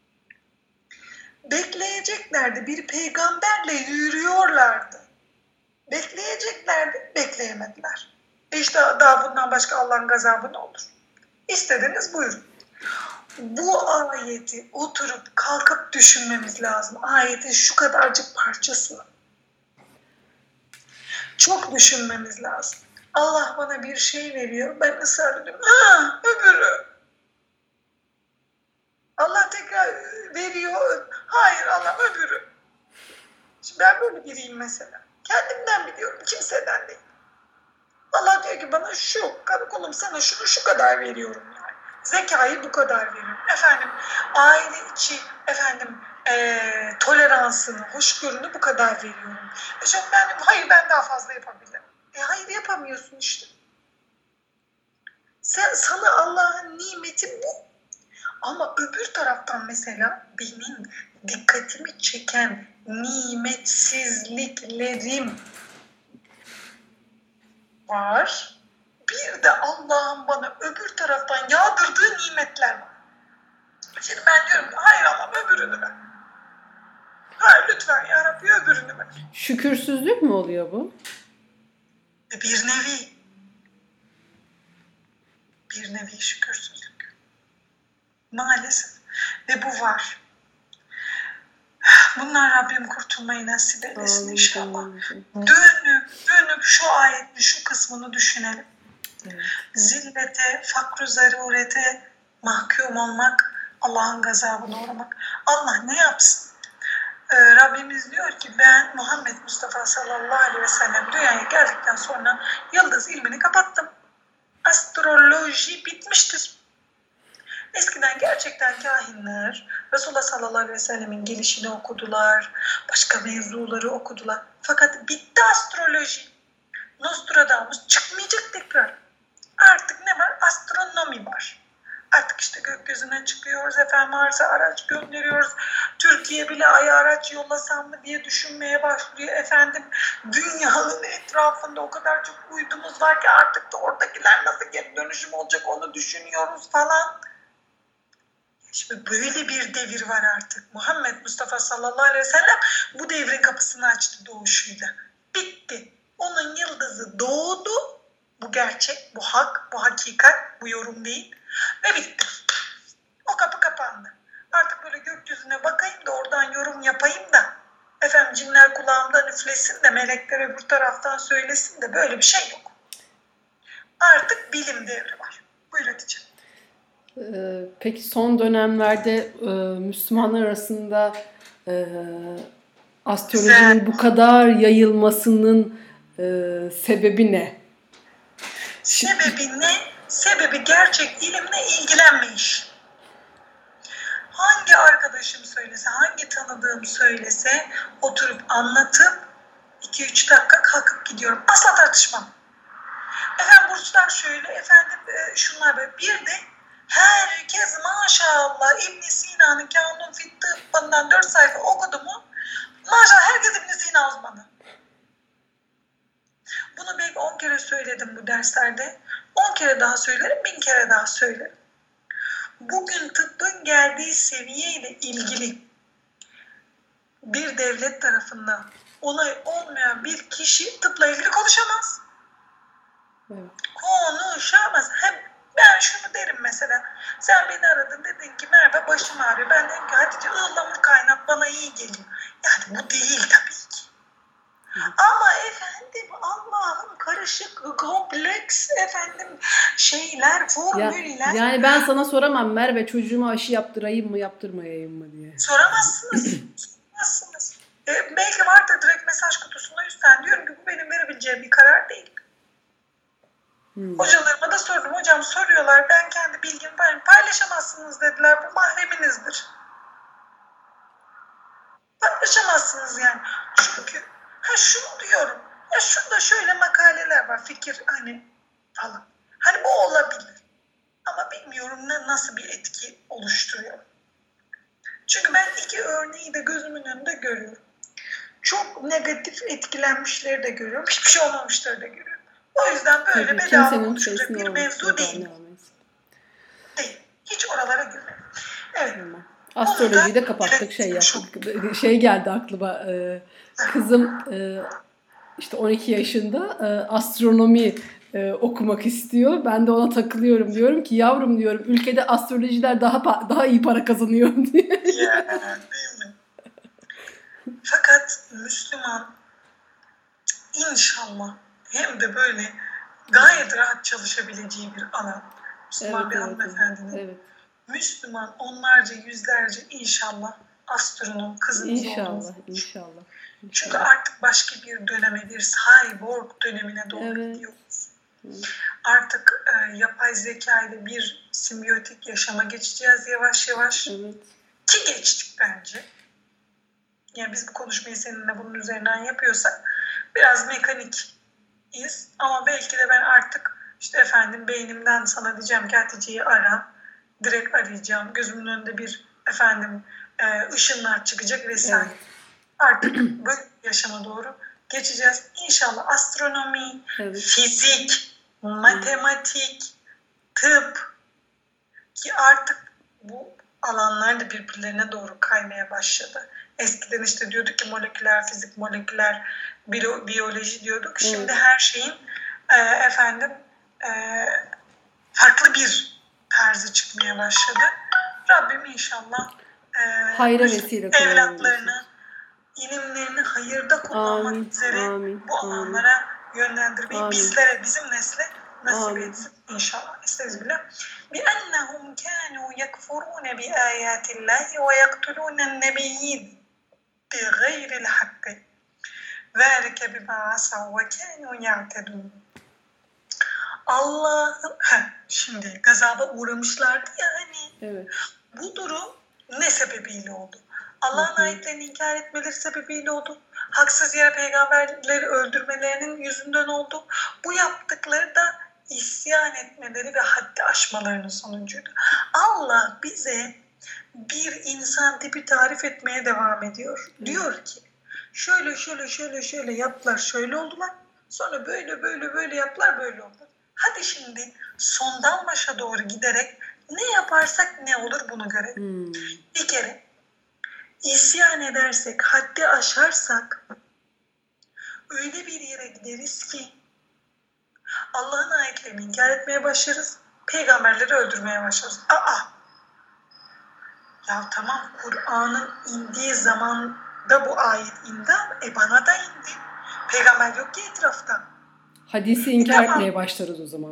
Bekleyeceklerdi, bir peygamberle yürüyorlardı. Bekleyeceklerdi, bekleyemediler. İşte daha bundan başka Allah'ın gazabı ne olur? İstediniz buyurun. Bu ayeti oturup kalkıp düşünmemiz lazım. Ayetin şu kadarcık parçasını. Çok düşünmemiz lazım. Allah bana bir şey veriyor, ben ısrar ediyorum. Öbürü. Allah tekrar veriyor. Hayır, Allah öbürü. Şimdi ben böyle biriyim mesela. Kendimden biliyorum, kimseden değil. Allah diyor ki bana şu, karakolum sana şunu şu kadar veriyorum yani. Zekayı bu kadar veriyorum. Efendim, aile içi, toleransını, hoşgörünü bu kadar veriyorum. Şimdi hayır ben daha fazla yapabilirim. Hayır yapamıyorsun işte. Sana Allah'ın nimeti bu. Ama öbür taraftan mesela benim dikkatimi çeken nimetsizliklerim var. Bir de Allah'ın bana öbür taraftan yağdırdığı nimetler var. Şimdi ben diyorum ki hayır Allah'ım öbürünü ver. Hayır lütfen ya Rabbi öbürünü ver. Şükürsüzlük mü oluyor bu? Bir nevi. Bir nevi şükürsüzlük. Maalesef. Ve bu var. Bundan Rabbim kurtulmayı nasip eylesin inşallah. Dönüp şu ayetin şu kısmını düşünelim. Evet. Zillete, fakru zarurete mahkum olmak, Allah'ın gazabına uğramak. Allah ne yapsın? Rabbimiz diyor ki ben Muhammed Mustafa sallallahu aleyhi ve sellem dünyaya geldikten sonra yıldız ilmini kapattım. Astroloji bitmiştir. Eskiden gerçekten kahinler Resulullah sallallahu aleyhi ve sellemin gelişini okudular, başka mevzuları okudular. Fakat bitti astroloji. Nostradamus çıkmayacak tekrar. Artık ne var? Astronomi var. Artık işte gökyüzüne çıkıyoruz, Mars'a araç gönderiyoruz. Türkiye bile Ay'a araç yollasam mı diye düşünmeye başlıyor. Dünyanın etrafında o kadar çok uydumuz var ki artık da oradakiler nasıl geri dönüşüm olacak onu düşünüyoruz falan. Şimdi böyle bir devir var artık. Muhammed Mustafa sallallahu aleyhi ve sellem bu devrin kapısını açtı doğuşuyla. Bitti. Onun yıldızı doğdu. Bu gerçek, bu hak, bu hakikat, bu yorum değil. Ve bitti. O kapı kapandı. Artık böyle gökyüzüne bakayım da oradan yorum yapayım da cinler kulağımdan üflesin de melekler öbür taraftan söylesin de böyle bir şey yok. Artık bilim devri var. Buyur Hatice'm. Peki son dönemlerde Müslümanlar arasında astrolojinin bu kadar yayılmasının sebebi ne? Sebebi ne? Sebebi gerçek ilimle ilgilenmeyiş. Hangi arkadaşım söylese, hangi tanıdığım söylese oturup anlatıp 2-3 dakika kalkıp gidiyorum. Asla tartışmam. Burçlar şöyle, şunlar böyle. Bir de herkes maşallah İbn Sina'nın Kânun fit Tıbbı'ndan 4 sayfa okudu mu? Maşallah herkes İbn Sina uzmanı. Bunu belki 10 kere söyledim bu derslerde. 10 kere daha söylerim, 1000 kere daha söylerim. Bugün tıbbın geldiği seviyeyle ilgili bir devlet tarafından onay olmayan bir kişi tıpla ilgili konuşamaz. Evet. Konuşamaz. Hem Ben şunu derim mesela. Sen beni aradın, dedin ki Merve başım ağrıyor. Ben dedim ki Hatice ıhlamur kaynat, bana iyi geliyor. Yani bu değil tabii ki. Ama efendim Allah'ım karışık, kompleks efendim şeyler, formüller. Yani ben sana soramam Merve çocuğuma aşı yaptırayım mı yaptırmayayım mı diye. Soramazsınız. Soramazsınız. Belki vardır direkt mesaj kutusunda üstten diyorum ki bu benim verebileceğim bir karar değil. Hocalarıma da sordum. Hocam soruyorlar. Ben kendi bilgimi paylaşamazsınız dediler. Bu mahreminizdir. Paylaşamazsınız yani. Çünkü şunu diyorum. Ya şurada şöyle makaleler var. Fikir hani falan. Hani bu olabilir. Ama bilmiyorum nasıl bir etki oluşturuyor. Çünkü ben iki örneği de gözümün önünde görüyorum. Çok negatif etkilenmişleri de görüyorum. Hiçbir şey olmamışları da görüyorum. O yüzden böyle bedava konuşacak bir mevzu değil. Değil. Hiç oralara girmeyin. Evet. Tamam. Astrolojiyi de kapattık, şey yaptık. Şey geldi aklıma. Kızım işte 12 yaşında astronomi okumak istiyor. Ben de ona takılıyorum. Diyorum ki yavrum diyorum ülkede astrolojiler daha iyi para kazanıyor diye. Değil mi? Fakat Müslüman inşallah hem de böyle gayet rahat çalışabileceği bir alan. Müslüman bir hanımefendinin. Evet. Müslüman onlarca yüzlerce inşallah astronom kızımız oldu. İnşallah. Çünkü artık başka bir döneme, bir cyborg dönemine doğru gidiyoruz. Artık yapay zeka ile bir simbiyotik yaşama geçeceğiz yavaş yavaş. Evet. Ki geçtik bence. Yani biz bu konuşmayı seninle bunun üzerinden yapıyorsak biraz mekanikiz. Ama belki de ben artık işte efendim beynimden sana diyeceğim ki Hatice'yi ara. Direkt arayacağım. Gözümün önünde bir efendim ışınlar çıkacak vesaire. Evet. Artık böyle yaşama doğru geçeceğiz. İnşallah astronomi, fizik, matematik, tıp ki artık bu alanlar da birbirlerine doğru kaymaya başladı. Eskiden işte diyorduk ki moleküler fizik, moleküler biyoloji diyorduk. Şimdi her şeyin farklı bir tarzı çıkmaya başladı. Rabbim inşallah hayra vesile evlatlarını, ilimlerini hayırda kullanmak üzere bu alanlara yönlendirmeyi bizlere, bizim nesle nasip etsin inşallah. Estağfirullah. بِأَنَّهُمْ كَانُوا يَكْفُرُونَ بِآيَاتِ اللّٰهِ وَيَقْتُلُونَ النَّبِيِّينَ بِغَيْرِ الْحَقِّ ذَٰلِكَ بِمَا عَصَوْا وَكَانُوا يَعْتَدُونَ. Allah'ın şimdi gazaba uğramışlardı ya hani. Evet. Bu durum ne sebebiyle oldu? Allah'ın ayetlerini inkar etmeleri sebebiyle oldu. Haksız yere peygamberleri öldürmelerinin yüzünden oldu. Bu yaptıkları da isyan etmeleri ve haddi aşmalarının sonucuydu. Allah bize bir insan tipi tarif etmeye devam ediyor. Diyor ki şöyle yaptılar, şöyle oldular. Sonra böyle yaptılar, böyle oldu. Hadi şimdi sondan başa doğru giderek ne yaparsak ne olur bunu görelim. Bir kere isyan edersek, haddi aşarsak öyle bir yere gideriz ki Allah'ın ayetlerini inkar etmeye başlarız, peygamberleri öldürmeye başlarız. Ya tamam, Kur'an'ın indiği zamanda bu ayet indi ama bana da indi. Peygamber yok ki etrafta. Hadisi inkar etmeye başlarız o zaman.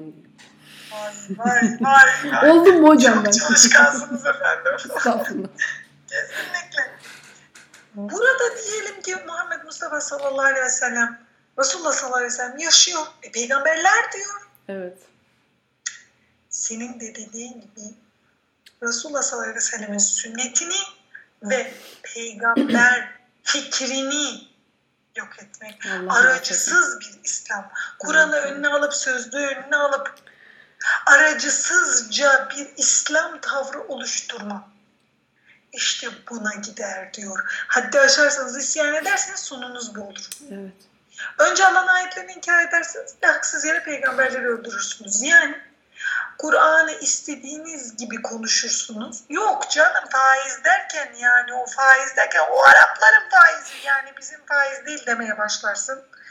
Vay. Oldum mu hocam ben? Çok çalışkansınız efendim. Estağfurullah. Kesinlikle. Burada diyelim ki Muhammed Mustafa sallallahu aleyhi ve sellem, Resulullah sallallahu aleyhi ve sellem yaşıyor. Peygamberler diyor. Evet. Senin de dediğin gibi Resulullah sallallahu aleyhi ve sellemin sünnetini ve peygamber fikrini yok etmek. Aracısız bir İslam. Kur'an'ı önüne alıp, sözlüğü önüne alıp aracısızca bir İslam tavrı oluşturma. İşte buna gider diyor. Haddi aşarsanız, isyan ederseniz sonunuz bu olur. Evet. Önce Allah'ın ayetlerini inkar ederseniz haksız yere peygamberleri öldürürsünüz. Yani Kur'an'ı istediğiniz gibi konuşursunuz. Yok canım, faiz derken yani o faiz derken o Arapların faizi yani bizim faiz değil demeye başlarsın.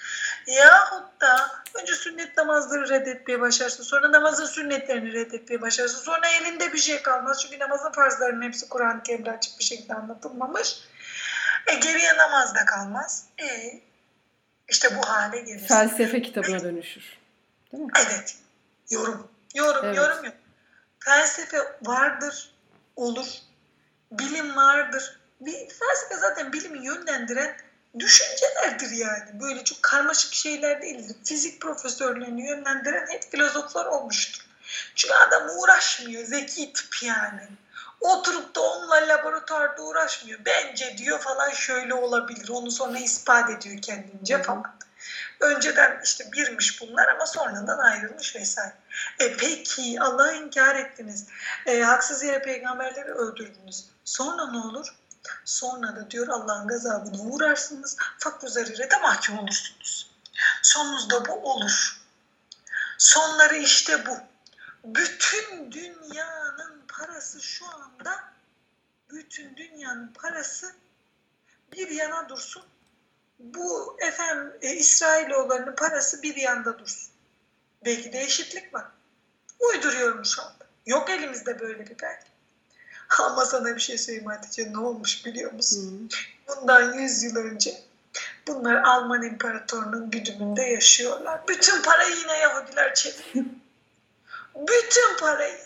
Yahut da önce sünnet namazları reddetmeye başlarsın, sonra namazın sünnetlerini reddetmeye başlarsın, sonra elinde bir şey kalmaz çünkü namazın farzlarının hepsi Kur'an-ı Kerim'de açık bir şekilde anlatılmamış. Geriye namaz da kalmaz. İşte bu hale gelirsin. Felsefe kitabına dönüşür. Değil mi? Evet. Yorum. Felsefe vardır, olur. Bilim vardır. Felsefe zaten bilimi yönlendiren düşüncelerdir yani. Böyle çok karmaşık şeyler değildir. Fizik profesörlerini yönlendiren hep filozoflar olmuştur. Çünkü adam uğraşmıyor. Zeki tip yani. Oturup da onunla laboratuvarda uğraşmıyor. Bence diyor falan şöyle olabilir. Onu sonra ispat ediyor kendince falan. Önceden işte birmiş bunlar ama sonradan ayrılmış vesaire. Peki Allah'ı inkar ettiniz. Haksız yere peygamberleri öldürdünüz. Sonra ne olur? Sonra da diyor Allah'ın gazabına uğrarsınız. Fakr zarire de mahkum olursunuz. Sonunuzda bu olur. Sonları işte bu. Bütün dünyanın parası şu anda, bütün dünyanın parası bir yana dursun. Bu İsrailoğullarının parası bir yanda dursun. Belki de eşitlik var. Uyduruyorum şu anda. Yok elimizde böyle bir belge. Ama sana bir şey söyleyeyim Hatice, ne olmuş biliyor musun? Bundan 100 yıl önce bunlar Alman İmparatorluğu'nun güdümünde yaşıyorlar. Bütün parayı yine Yahudiler çeviriyor. Bütün parayı.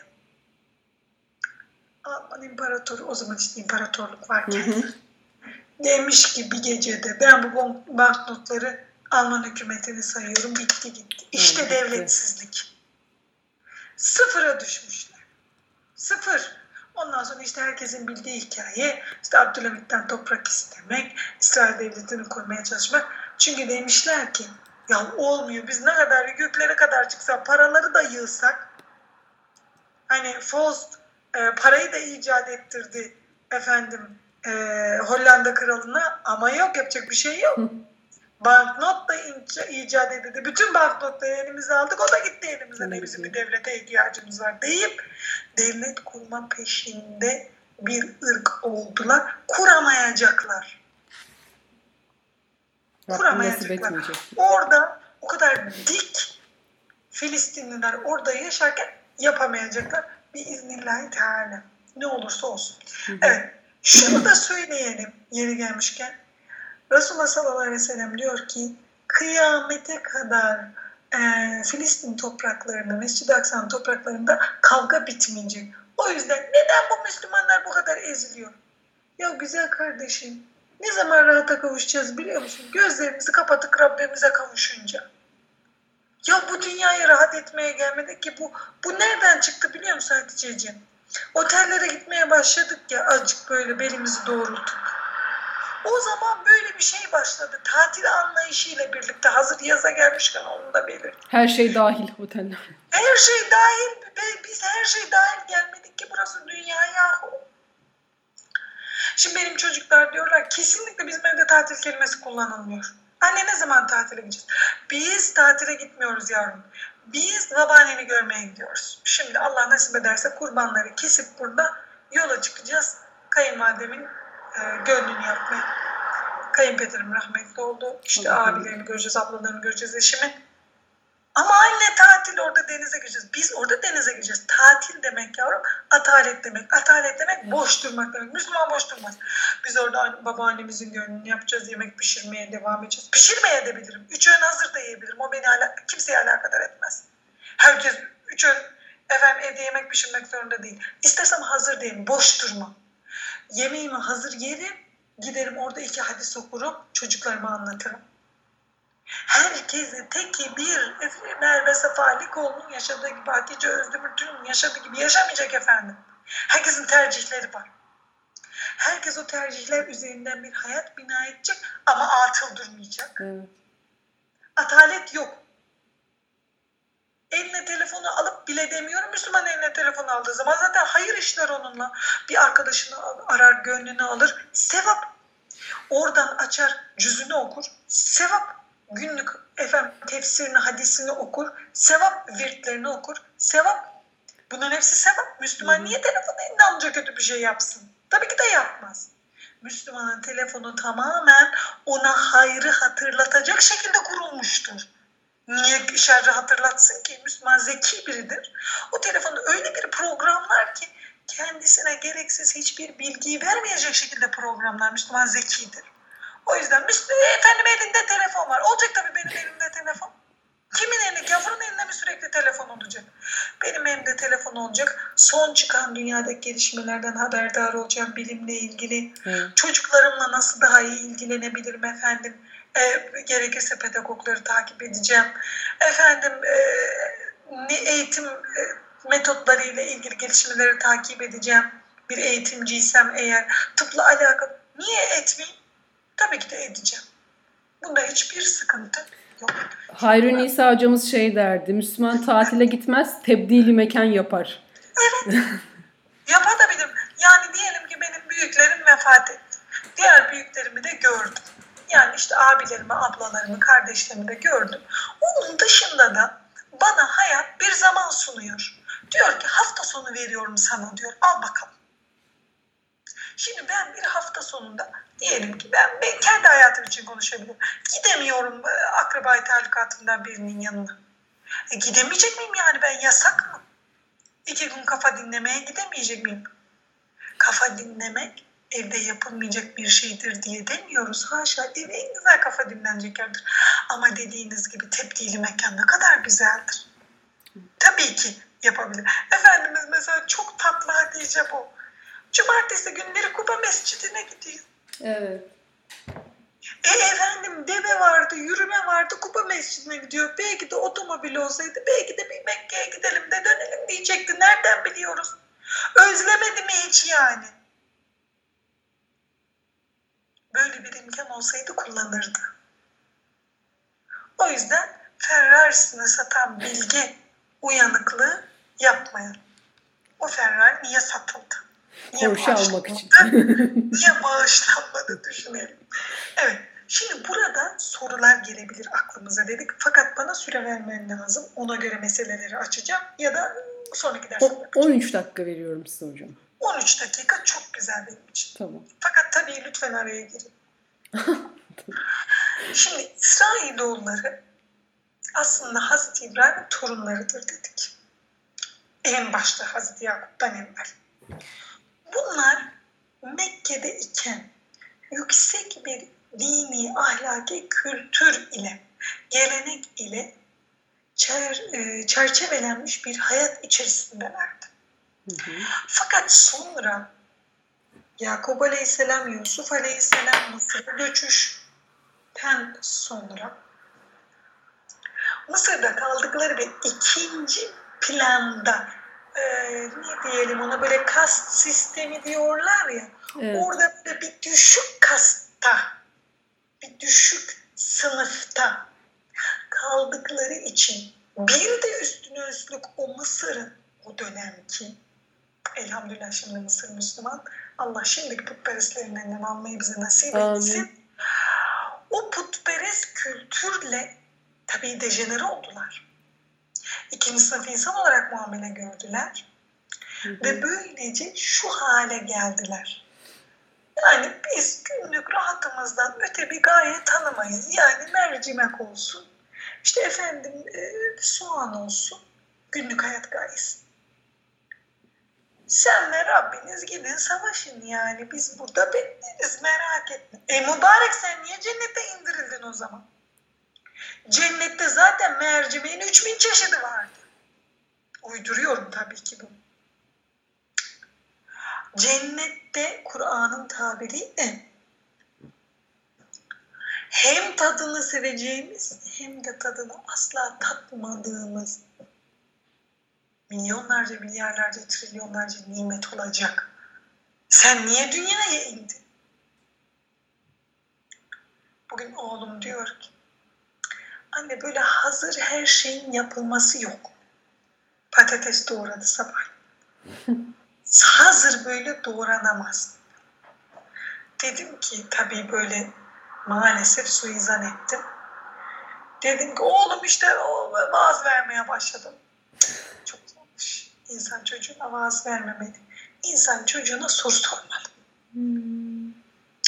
Alman İmparatoru, o zaman işte imparatorluk varken demiş ki bir gecede ben bu banknotları Alman hükümetini sayıyorum, bitti gitti. İşte devletsizlik. Sıfıra düşmüşler. Sıfır. Ondan sonra işte herkesin bildiği hikaye, işte Abdülhamit'ten toprak istemek, İsrail devletini kurmaya çalışmak. Çünkü demişler ki ya olmuyor, biz ne kadar göklere kadar çıksak, paraları da yığsak, hani Faust parayı da icat ettirdi Hollanda kralına ama yok, yapacak bir şey yok. Banknot da icat edildi. Bütün banknotları elimize aldık, o da gitti elimize. Ne bizim bir devlete ihtiyacımız var deyip devlet kurma peşinde bir ırk oldular. Kuramayacaklar. Orada o kadar dik Filistinliler orada yaşarken yapamayacaklar. Biiznillahü teala. Ne olursa olsun. Evet. Şunu da söyleyelim yeri gelmişken. Resulullah sallallahu aleyhi ve sellem diyor ki kıyamete kadar Filistin topraklarında, Mescid-i Aksa'nın topraklarında kavga bitmeyecek. O yüzden neden bu Müslümanlar bu kadar eziliyor? Ya güzel kardeşim, ne zaman rahata kavuşacağız biliyor musun? Gözlerimizi kapatıp Rabbimize kavuşunca. Ya bu dünyaya rahat etmeye gelmedik ki bu nereden çıktı biliyor musun Hatice'ciğim? Otellere gitmeye başladık ya, azıcık böyle belimizi doğrulttuk. O zaman böyle bir şey başladı. Tatil anlayışıyla birlikte, hazır yaza gelmişken onu da belirttim. Her şey dahil oteller. Her şey dahil. Biz her şey dahil gelmedik ki, burası dünya yahu. Şimdi benim çocuklar diyorlar kesinlikle bizim evde tatil kelimesi kullanılmıyor. Anne ne zaman tatile gideceğiz? Biz tatile gitmiyoruz yavrum. Biz babaanneni görmeye gidiyoruz. Şimdi Allah nasip ederse kurbanları kesip burada yola çıkacağız. Kayınvalidemin gönlünü yapmaya. Kayınpederim rahmetli oldu. İşte abilerimi göreceğiz, ablalarını göreceğiz, eşimi. Ama anne tatil, orada denize gireceğiz. Biz orada denize gireceğiz. Tatil demek yavrum, atalet demek. Atalet demek boş durmak demek. Müslüman boş durmaz. Biz orada babaannemizin gönlünü yapacağız. Yemek pişirmeye devam edeceğiz. Pişirmeye de bilirim. 3 öğün hazır da yiyebilirim. O beni kimseye alakadar etmez. Herkes 3 öğün evde yemek pişirmek zorunda değil. İstersem hazır değilim. Boş durma. Yemeğimi hazır yerim. Giderim orada 2 hadis okurum. Çocuklarıma anlatırım. Herkese teki bir Merve Safa Alikoğlu'nun yaşadığı gibi, Hatice Özdemir yaşadığı gibi yaşamayacak efendim. Herkesin tercihleri var. Herkes o tercihler üzerinden bir hayat bina edecek ama atıl durmayacak. Evet. Atalet yok. Eline telefonu alıp bile demiyorum. Müslüman eline telefonu aldığı zaman zaten hayır işler onunla. Bir arkadaşını arar, gönlünü alır. Sevap. Oradan açar, cüzünü okur. Sevap. Günlük tefsirini, hadisini okur. Sevap, virtlerini okur. Sevap. Bunların hepsi sevap. Müslüman niye telefonu eline alınca kötü bir şey yapsın? Tabii ki de yapmaz. Müslümanın telefonu tamamen ona hayrı hatırlatacak şekilde kurulmuştur. Niye şerri hatırlatsın ki? Müslüman zeki biridir. O telefonu öyle bir programlar ki kendisine gereksiz hiçbir bilgiyi vermeyecek şekilde programlar. Müslüman zekidir. O yüzden efendim elinde telefon var. Olacak tabii benim elimde telefon. Kimin elinde? Gavurun elinde mi sürekli telefon olacak? Benim elimde telefon olacak. Son çıkan dünyadaki gelişmelerden haberdar olacağım bilimle ilgili. Çocuklarımla nasıl daha iyi ilgilenebilirim efendim? Gerekirse pedagogları takip edeceğim. Efendim eğitim metotlarıyla ilgili gelişmeleri takip edeceğim. Bir eğitimciysem eğer tıpla alakalı. Niye etmeyeyim? Tabii ki de edeceğim. Bunda hiçbir sıkıntı yok. Hayri Nisa hocamız şey derdi. Müslüman tatile gitmez, tebdili mekan yapar. Evet. Yapabilirim. Yani diyelim ki benim büyüklerim vefat etti. Diğer büyüklerimi de gördüm. Yani işte abilerimi, ablalarımı, kardeşlerimi de gördüm. Onun dışında da bana hayat bir zaman sunuyor. Diyor ki hafta sonu veriyorum sana diyor. Al bakalım. Şimdi ben bir hafta sonunda diyelim ki ben kendi hayatım için konuşabilirim. Gidemiyorum akraba talukatımdan birinin yanına. Gidemeyecek miyim yani ben, yasak mı? 2 gün kafa dinlemeye gidemeyecek miyim? Kafa dinlemek evde yapılmayacak bir şeydir diye demiyoruz. Haşa, ev en güzel kafa dinlenecek yerdir. Ama dediğiniz gibi tebdili mekan ne kadar güzeldir. Tabii ki yapabilir. Efendimiz mesela çok tatlı Hatice bu. Cumartesi günleri Kuba Mescidi'ne gidiyor. Evet. Efendim deve vardı, yürüme vardı, Kuba Mescidi'ne gidiyor. Belki de otomobil olsaydı, belki de bir Mekke'ye gidelim de dönelim diyecekti. Nereden biliyoruz? Özlemedi mi hiç yani? Böyle bir imkan olsaydı kullanırdı. O yüzden Ferrari'sini satan bilge uyanıklığı yapmayın. O Ferrari niye satıldı? Niye Porsche almak için. Niye bağışlanmadı düşünelim. Evet. Şimdi burada sorular gelebilir aklımıza dedik. Fakat bana süre vermen lazım. Ona göre meseleleri açacağım. Ya da sonraki derste bakacağım. 13 dakika veriyorum size hocam. 13 dakika çok güzel benim için. Tamam. Fakat tabii lütfen araya girin. Şimdi İsrailoğulları aslında Hazreti İbrahim'in torunlarıdır dedik. En başta Hazreti Yakup'tan evvel. Bunlar Mekke'de iken yüksek bir dini, ahlaki kültür ile, gelenek ile çerçevelenmiş bir hayat içerisindelerdi. Fakat sonra Yakup Aleyhisselam, Yusuf Aleyhisselam Mısır'a göçüşten sonra Mısır'da kaldıkları bir ikinci planda ne diyelim ona, böyle kast sistemi diyorlar ya, evet. Orada böyle bir düşük kastta, bir düşük sınıfta kaldıkları için bir de üstüne üstlük o Mısır'ın o dönemki, elhamdülillah şimdi Mısır Müslüman, Allah şimdiki putperestlerinden almayı bize nasip etsin. O putperest kültürle tabii dejenere oldular. İkinci sınıf insan olarak muamele gördüler. Ve böylece şu hale geldiler. Yani biz günlük rahatımızdan öte bir gaye tanımayız. Yani mercimek olsun, işte efendim soğan olsun, günlük hayat gayesi. Sen ve Rabbiniz gidin savaşın yani. Biz burada bekleriz, merak etme. Mübarek, sen niye cennete indirildin o zaman? Cennette zaten mercimeğin 3000 çeşidi vardı. Uyduruyorum tabii ki bunu. Cennette Kur'an'ın tabiriyle hem tadını seveceğimiz hem de tadını asla tatmadığımız milyonlarca, milyarlarca, trilyonlarca nimet olacak. Sen niye dünyaya indin? Bugün oğlum diyor ki, anne böyle hazır her şeyin yapılması yok. Patates doğradı sabah. Hazır böyle doğranamaz. Dedim ki tabii böyle maalesef suizan ettim. Dedim ki oğlum işte vaaz vermeye başladım. Çok yanlış. İnsan çocuğuna vaaz vermemeli. İnsan çocuğuna soru sormalı.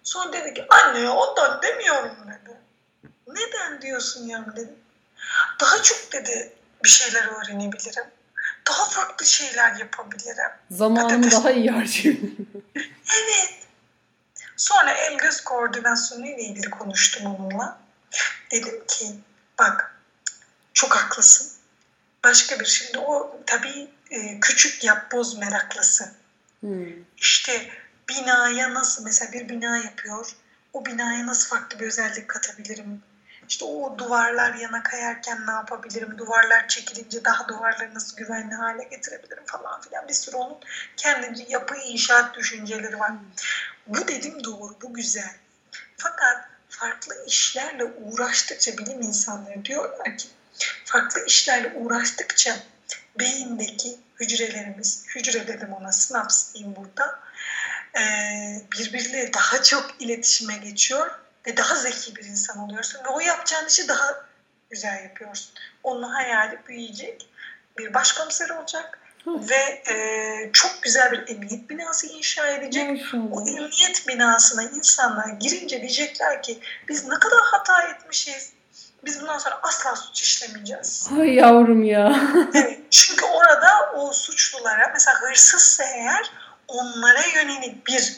Sonra dedi ki anne ya ondan demiyorum dedi. Neden diyorsun ya dedim. Daha çok dedi bir şeyler öğrenebilirim. Daha farklı şeyler yapabilirim. Zamanımı daha iyi harcıyorum. Evet. Sonra el göz koordinasyonu ile ilgili konuştum onunla. Dedim ki bak çok haklısın. Başka bir şimdi o tabii küçük yapboz meraklısı. İşte binaya nasıl mesela bir bina yapıyor. O binaya nasıl farklı bir özellik katabilirim? İşte o duvarlar yana kayarken ne yapabilirim? Duvarlar çekilince daha duvarları nasıl güvenli hale getirebilirim falan filan. Bir sürü onun kendince yapı inşaat düşünceleri var. Bu dedim doğru, bu güzel. Fakat farklı işlerle uğraştıkça bilim insanları diyorlar ki farklı işlerle uğraştıkça beyindeki hücrelerimiz, hücre dedim ona, sinaps diyeyim burada, birbiriyle daha çok iletişime geçiyor ve daha zeki bir insan oluyorsun ve o yapacağın işi daha güzel yapıyorsun. Onun hayali büyüyecek, bir başkomiser olacak ve çok güzel bir emniyet binası inşa edecek. O emniyet binasına insanlar girince diyecekler ki biz ne kadar hata etmişiz. Biz bundan sonra asla suç işlemeyeceğiz. Ay yavrum ya. Evet, çünkü orada o suçlulara mesela hırsızsa eğer onlara yönelik bir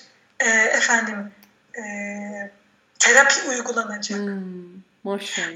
terapi uygulanacak. Maşallah.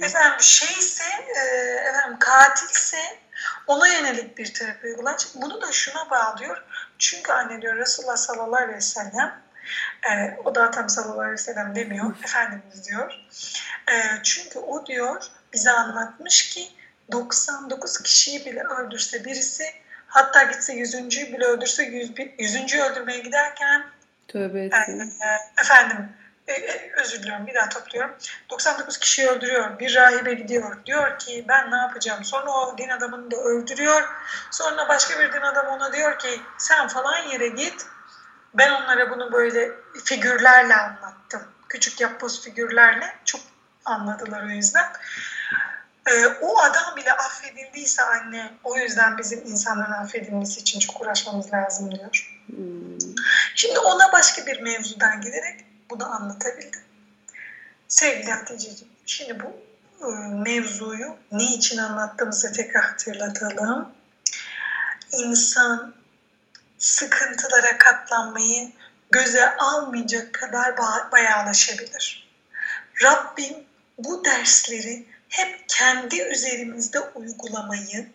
Katilse ona yönelik bir terapi uygulanacak. Bunu da şuna bağlıyor. Çünkü anne diyor Resulullah sallallahu aleyhi ve sellem o da tam sallallahu aleyhi ve sellem demiyor. Efendimiz diyor. Çünkü o diyor bize anlatmış ki 99 kişiyi bile öldürse birisi, hatta gitse 100.'ü bile öldürse 100.'ü öldürmeye giderken tövbe etsin. Özür diliyorum, bir daha topluyorum. 99 kişiyi öldürüyor. Bir rahibe gidiyor. Diyor ki ben ne yapacağım? Sonra o din adamını da öldürüyor. Sonra başka bir din adamı ona diyor ki sen falan yere git. Ben onlara bunu böyle figürlerle anlattım. Küçük yapboz figürlerle. Çok anladılar o yüzden. O adam bile affedildiyse anne, o yüzden bizim insanların affedilmesi için çok uğraşmamız lazım diyor. Şimdi ona başka bir mevzudan giderek bunu anlatabildim. Sevgili Hatice'ciğim, şimdi bu mevzuyu ne için anlattığımızı tekrar hatırlatalım. İnsan sıkıntılara katlanmayı göze almayacak kadar bayağılaşabilir. Rabbim bu dersleri hep kendi üzerimizde uygulamayı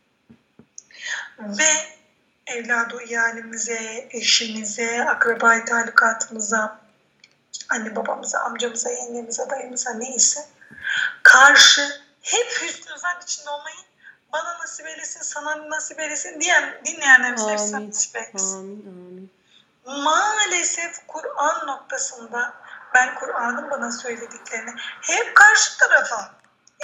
ve evladı iyalimize, eşimize, akrabayı talukatımıza, anne babamıza, amcamıza, yengemize, dayımıza neyse karşı hep hüsnü zan içinde olmayı bana nasip eylesin, sana nasip eylesin diyen dinleyenlerimize hepsine nasip eylesin. Maalesef Kur'an noktasında ben Kur'an'ın bana söylediklerini hep karşı tarafa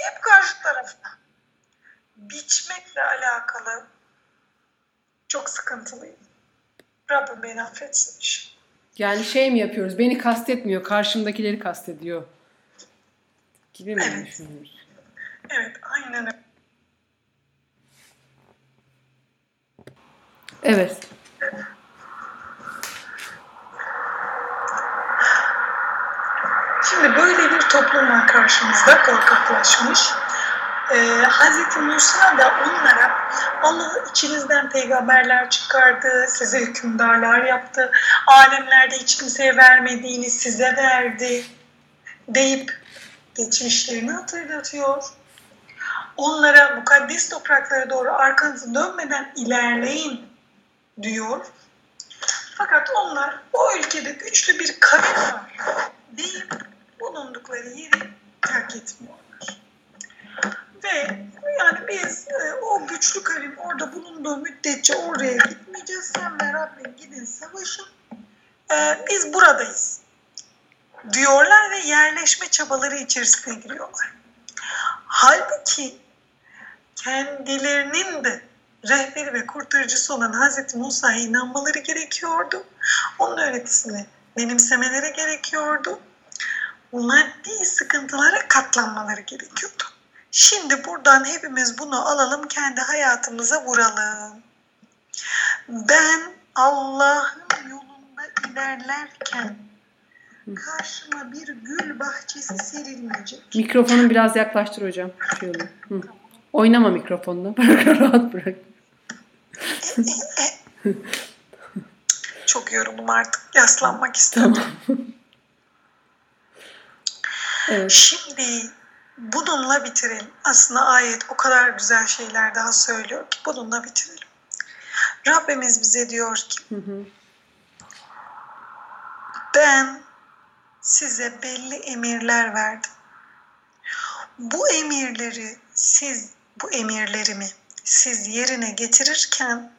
biçmekle alakalı çok sıkıntılıyım. Rabbim beni affetsin inşallah. Yani şey mi yapıyoruz? Beni kastetmiyor, karşımdakileri kastediyor gibi mi düşünüyoruz? Evet, aynen öyle. Evet. Şimdi böyle bir toplum var karşımızda, korkaklaşmış. Hazreti Musa da onlara Allah içinizden peygamberler çıkardı, size hükümdarlar yaptı, alemlerde hiç kimseye vermediğini size verdi deyip geçmişlerini hatırlatıyor. Onlara mukaddes topraklara doğru arkanızı dönmeden ilerleyin diyor. Fakat onlar o ülkede güçlü bir kavim var deyip bulundukları yeri terk etmiyorlar. Ve yani biz o güçlü kavim orada bulunduğu müddetçe oraya gitmeyeceğiz. Sen ve Rabbim gidin savaşın. Biz buradayız diyorlar ve yerleşme çabaları içerisine giriyorlar. Halbuki kendilerinin de rehberi ve kurtarıcısı olan Hazreti Musa'ya inanmaları gerekiyordu. Onun öğretisini benimsemeleri gerekiyordu. Maddi sıkıntılara katlanmaları gerekiyordu. Şimdi buradan hepimiz bunu alalım, kendi hayatımıza vuralım. Ben Allah'ın yolunda ilerlerken karşıma bir gül bahçesi serilmeyecek. Mikrofonu biraz yaklaştır hocam. Şöyle. Oynama mikrofonla. Bırak, rahat bırak. Çok yoruldum artık. Yaslanmak istedim. Tamam. Evet. Şimdi bununla bitirelim. Aslında ayet o kadar güzel şeyler daha söylüyor ki bununla bitirelim. Rabbimiz bize diyor ki ben size belli emirler verdim. Bu emirlerimi siz yerine getirirken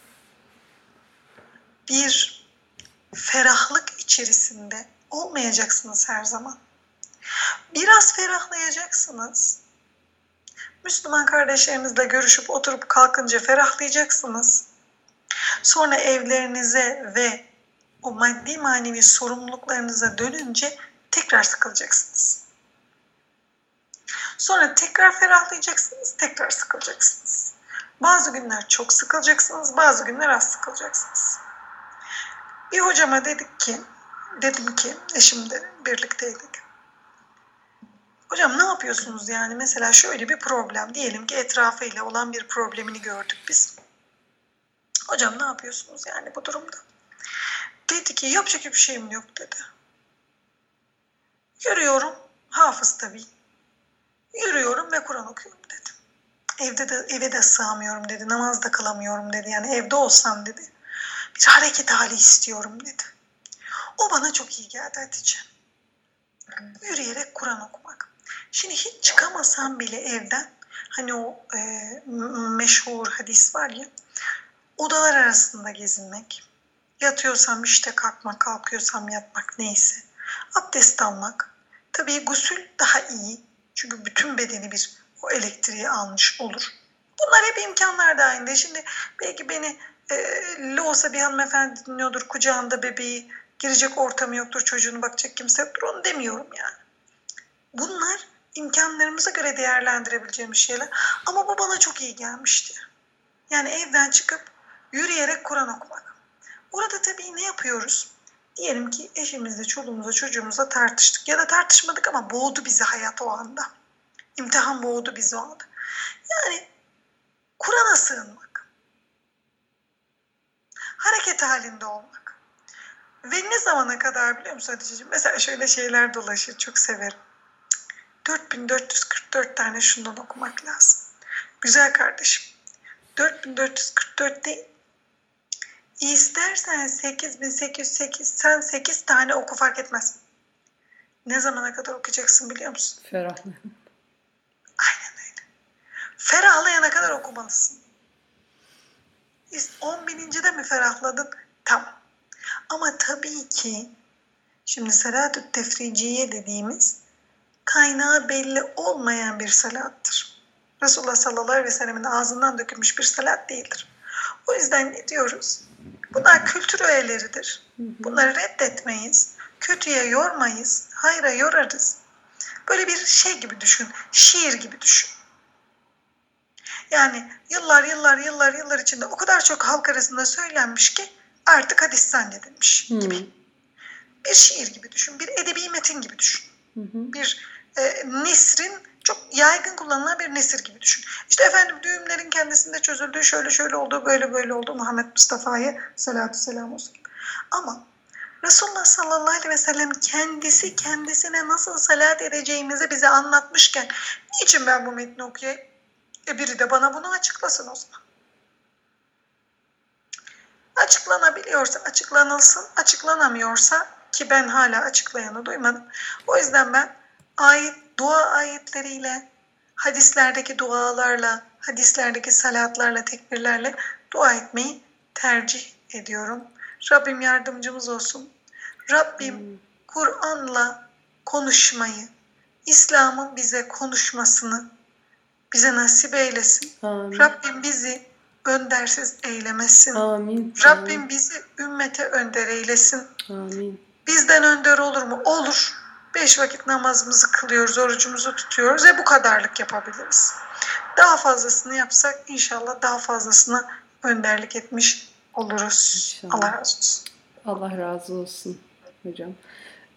bir ferahlık içerisinde olmayacaksınız her zaman. Biraz ferahlayacaksınız. Müslüman kardeşlerinizle görüşüp oturup kalkınca ferahlayacaksınız. Sonra evlerinize ve o maddi manevi sorumluluklarınıza dönünce tekrar sıkılacaksınız. Sonra tekrar ferahlayacaksınız, tekrar sıkılacaksınız. Bazı günler çok sıkılacaksınız, bazı günler az sıkılacaksınız. Bir hocama dedim ki eşimle birlikteydik. Hocam ne yapıyorsunuz yani? Mesela şöyle bir problem, diyelim ki etrafıyla olan bir problemini gördük biz. Hocam ne yapıyorsunuz yani bu durumda? Dedi ki yapacak bir şeyim yok dedi. Yürüyorum, hafız tabii. Yürüyorum ve Kur'an okuyorum dedi. Eve de sığamıyorum dedi. Namaz da kılamıyorum dedi. Yani evde olsam dedi. Bir hareket hali istiyorum dedi. O bana çok iyi geldi Hatice. Yürüyerek Kur'an okumak. Şimdi hiç çıkamasam bile evden, hani o meşhur hadis var ya, odalar arasında gezinmek, yatıyorsam işte kalkmak, kalkıyorsam yatmak, neyse. Abdest almak. Tabii gusül daha iyi. Çünkü bütün bedeni bir o elektriği almış olur. Bunlar hep imkanlar dahilinde. Şimdi belki beni loğusa bir hanımefendi dinliyordur, kucağında bebeği, girecek ortamı yoktur, çocuğunu bakacak kimse yoktur, onu demiyorum yani. Bunlar imkanlarımıza göre değerlendirebileceğimiz şeyler. Ama bu bana çok iyi gelmişti. Yani evden çıkıp yürüyerek Kur'an okumak. Orada tabii ne yapıyoruz? Diyelim ki eşimizle, çoluğumuzla, çocuğumuzla tartıştık. Ya da tartışmadık ama boğdu bizi hayat o anda. İmtihan boğdu bizi o anda. Yani Kur'an'a sığınmak. Hareket halinde olmak. Ve ne zamana kadar biliyor musun Hatice'ciğim? Mesela şöyle şeyler dolaşır, çok severim. 4444 tane şundan okumak lazım. Güzel kardeşim. 4444 değil. İstersen 8808, sen 8 tane oku, fark etmez. Ne zamana kadar okuyacaksın biliyor musun? Ferahla. Aynen öyle. Ferahlayana kadar okumalısın. 10.000'de mi ferahladın? Tamam. Ama tabii ki şimdi salat-ı tefriciye dediğimiz kaynağı belli olmayan bir salattır. Resulullah sallallahu aleyhi ve sellemin ağzından dökülmüş bir salat değildir. O yüzden ne diyoruz? Bunlar kültür öğeleridir. Bunları reddetmeyiz. Kötüye yormayız. Hayra yorarız. Böyle bir şey gibi düşün. Şiir gibi düşün. Yani yıllar içinde o kadar çok halk arasında söylenmiş ki artık hadis zannedilmiş gibi. Bir şiir gibi düşün. Bir edebi metin gibi düşün. Bir nesrin çok yaygın kullanılan bir nesir gibi düşün. İşte efendim düğümlerin kendisinde çözüldüğü, şöyle oldu, böyle oldu, Muhammed Mustafa'ya salatü selam olsun. Ama Resulullah sallallahu aleyhi ve sellem kendisi kendisine nasıl salat edeceğimizi bize anlatmışken niçin ben bu metni okuyayım? Biri de bana bunu açıklasın o zaman. Açıklanabiliyorsa açıklanılsın, açıklanamıyorsa, ki ben hala açıklayanı duymadım. O yüzden ben dua ayetleriyle, hadislerdeki dualarla, hadislerdeki salatlarla, tekbirlerle dua etmeyi tercih ediyorum. Rabbim yardımcımız olsun. Rabbim Kur'an'la konuşmayı, İslam'ın bize konuşmasını bize nasip eylesin. Amin. Rabbim bizi öndersiz eylemesin. Amin. Rabbim bizi ümmete önder eylesin. Amin. Bizden önder olur mu? Olur. 5 vakit namazımızı kılıyoruz, orucumuzu tutuyoruz ve bu kadarlık yapabiliriz. Daha fazlasını yapsak inşallah daha fazlasına önderlik etmiş oluruz. İnşallah. Allah razı olsun. Allah razı olsun hocam.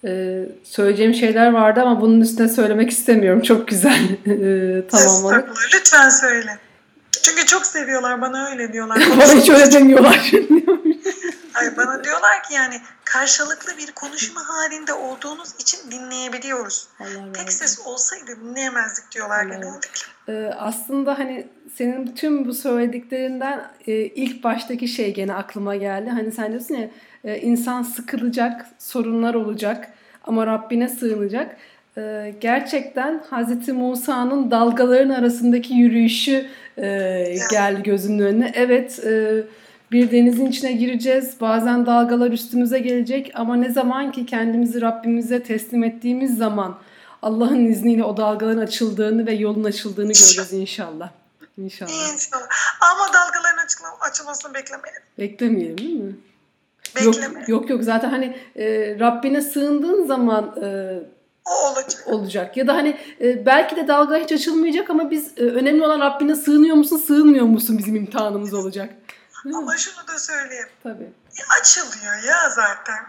Söyleyeceğim şeyler vardı ama bunun üstüne söylemek istemiyorum. Çok güzel tamamladık. Lütfen söyle. Çünkü çok seviyorlar. Bana öyle diyorlar. Bana hiç öyle demiyorlar. Hayır, bana diyorlar ki yani karşılıklı bir konuşma halinde olduğunuz için dinleyebiliyoruz. Tek ses olsaydı dinleyemezdik diyorlar genellikle. Aslında hani senin tüm bu söylediklerinden ilk baştaki şey gene aklıma geldi. Hani sen diyorsun ya insan sıkılacak, sorunlar olacak ama Rabbine sığınacak. Gerçekten Hazreti Musa'nın dalgaların arasındaki yürüyüşü geldi gözümün önüne. Evet, bir denizin içine gireceğiz. Bazen dalgalar üstümüze gelecek ama ne zaman ki kendimizi Rabbimize teslim ettiğimiz zaman Allah'ın izniyle o dalgaların açıldığını ve yolun açıldığını göreceğiz inşallah. İnşallah. Ama dalgaların açılmasını beklemeyelim. Beklemeyelim değil mi? Beklemeyelim. Yok zaten hani Rabbine sığındığın zaman o olacak. Ya da hani belki de dalga hiç açılmayacak ama biz önemli olan Rabbine sığınıyor musun, sığınmıyor musun bizim imtihanımız olacak. Ama şunu da söyleyeyim. Tabii. Açılıyor ya zaten.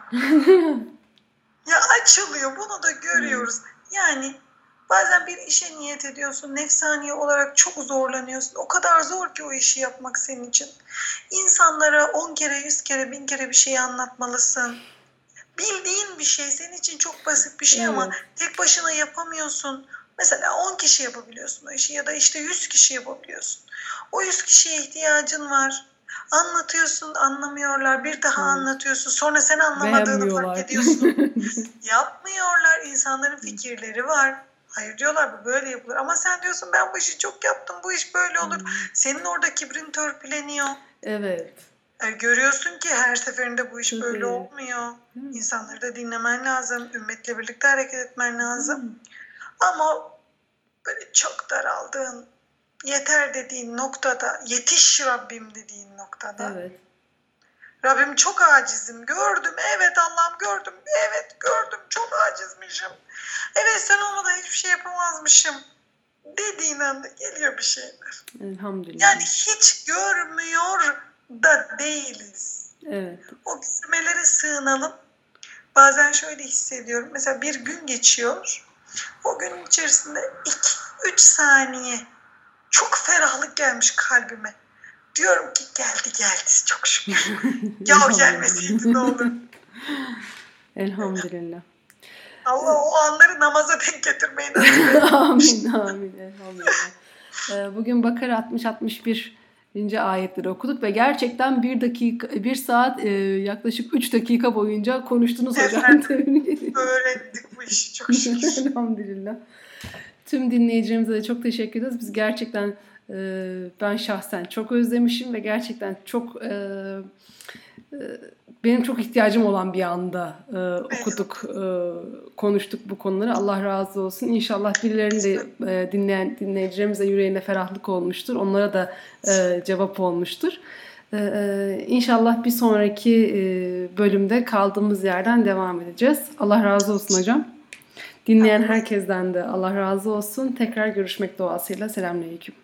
Ya açılıyor. Bunu da görüyoruz. Yani bazen bir işe niyet ediyorsun. Nefsani olarak çok zorlanıyorsun. O kadar zor ki o işi yapmak senin için. İnsanlara 10 kere, 100 kere, 1000 kere bir şeyi anlatmalısın. Bildiğin bir şey senin için çok basit bir şey ama tek başına yapamıyorsun. Mesela 10 kişi yapabiliyorsun o işi ya da işte 100 kişi yapabiliyorsun. O 100 kişiye ihtiyacın var. Anlatıyorsun, anlamıyorlar. Bir daha anlatıyorsun. Sonra sen anlamadığını fark ediyorsun. Yapmıyorlar. İnsanların fikirleri var. Hayır diyorlar, bu böyle yapılır. Ama sen diyorsun ben bu işi çok yaptım. Bu iş böyle olur. Senin orada kibrin törpüleniyor. Evet. Görüyorsun ki her seferinde bu iş böyle olmuyor. İnsanları da dinlemen lazım. Ümmetle birlikte hareket etmen lazım. Ama böyle çok daraldığın, yeter dediğin noktada, yetiş Rabbim dediğin noktada. Evet. Rabbim çok acizim, gördüm, evet Allah'ım gördüm, evet gördüm, çok acizmişim. Evet sen olmadan hiçbir şey yapamazmışım dediğin anda geliyor bir şeyler. Elhamdülillah. Yani hiç görmüyor da değiliz. Evet. O görmelere sığınalım. Bazen şöyle hissediyorum, mesela bir gün geçiyor, o günün içerisinde 2-3 saniye çok ferahlık gelmiş kalbime. Diyorum ki geldi çok şükür. Ya gelmeseydi ne olur. Elhamdülillah. Allah o anları namaza denk getirmeyin. Amin. Elhamdülillah. Bugün Bakara 60-61. ayetleri okuduk ve gerçekten 1 saat yaklaşık 3 dakika boyunca konuştunuz hocam. Öğrendik bu işi çok şükür. Elhamdülillah. Tüm dinleyicilerimize de çok teşekkür ederiz. Biz gerçekten ben şahsen çok özlemişim ve gerçekten çok benim çok ihtiyacım olan bir anda okuduk, konuştuk bu konuları. Allah razı olsun. İnşallah birilerinin de dinleyen dinleyicilerimize yüreğine ferahlık olmuştur. Onlara da cevap olmuştur. İnşallah bir sonraki bölümde kaldığımız yerden devam edeceğiz. Allah razı olsun hocam. Dinleyen herkesten de Allah razı olsun. Tekrar görüşmek duasıyla. Selamünaleyküm.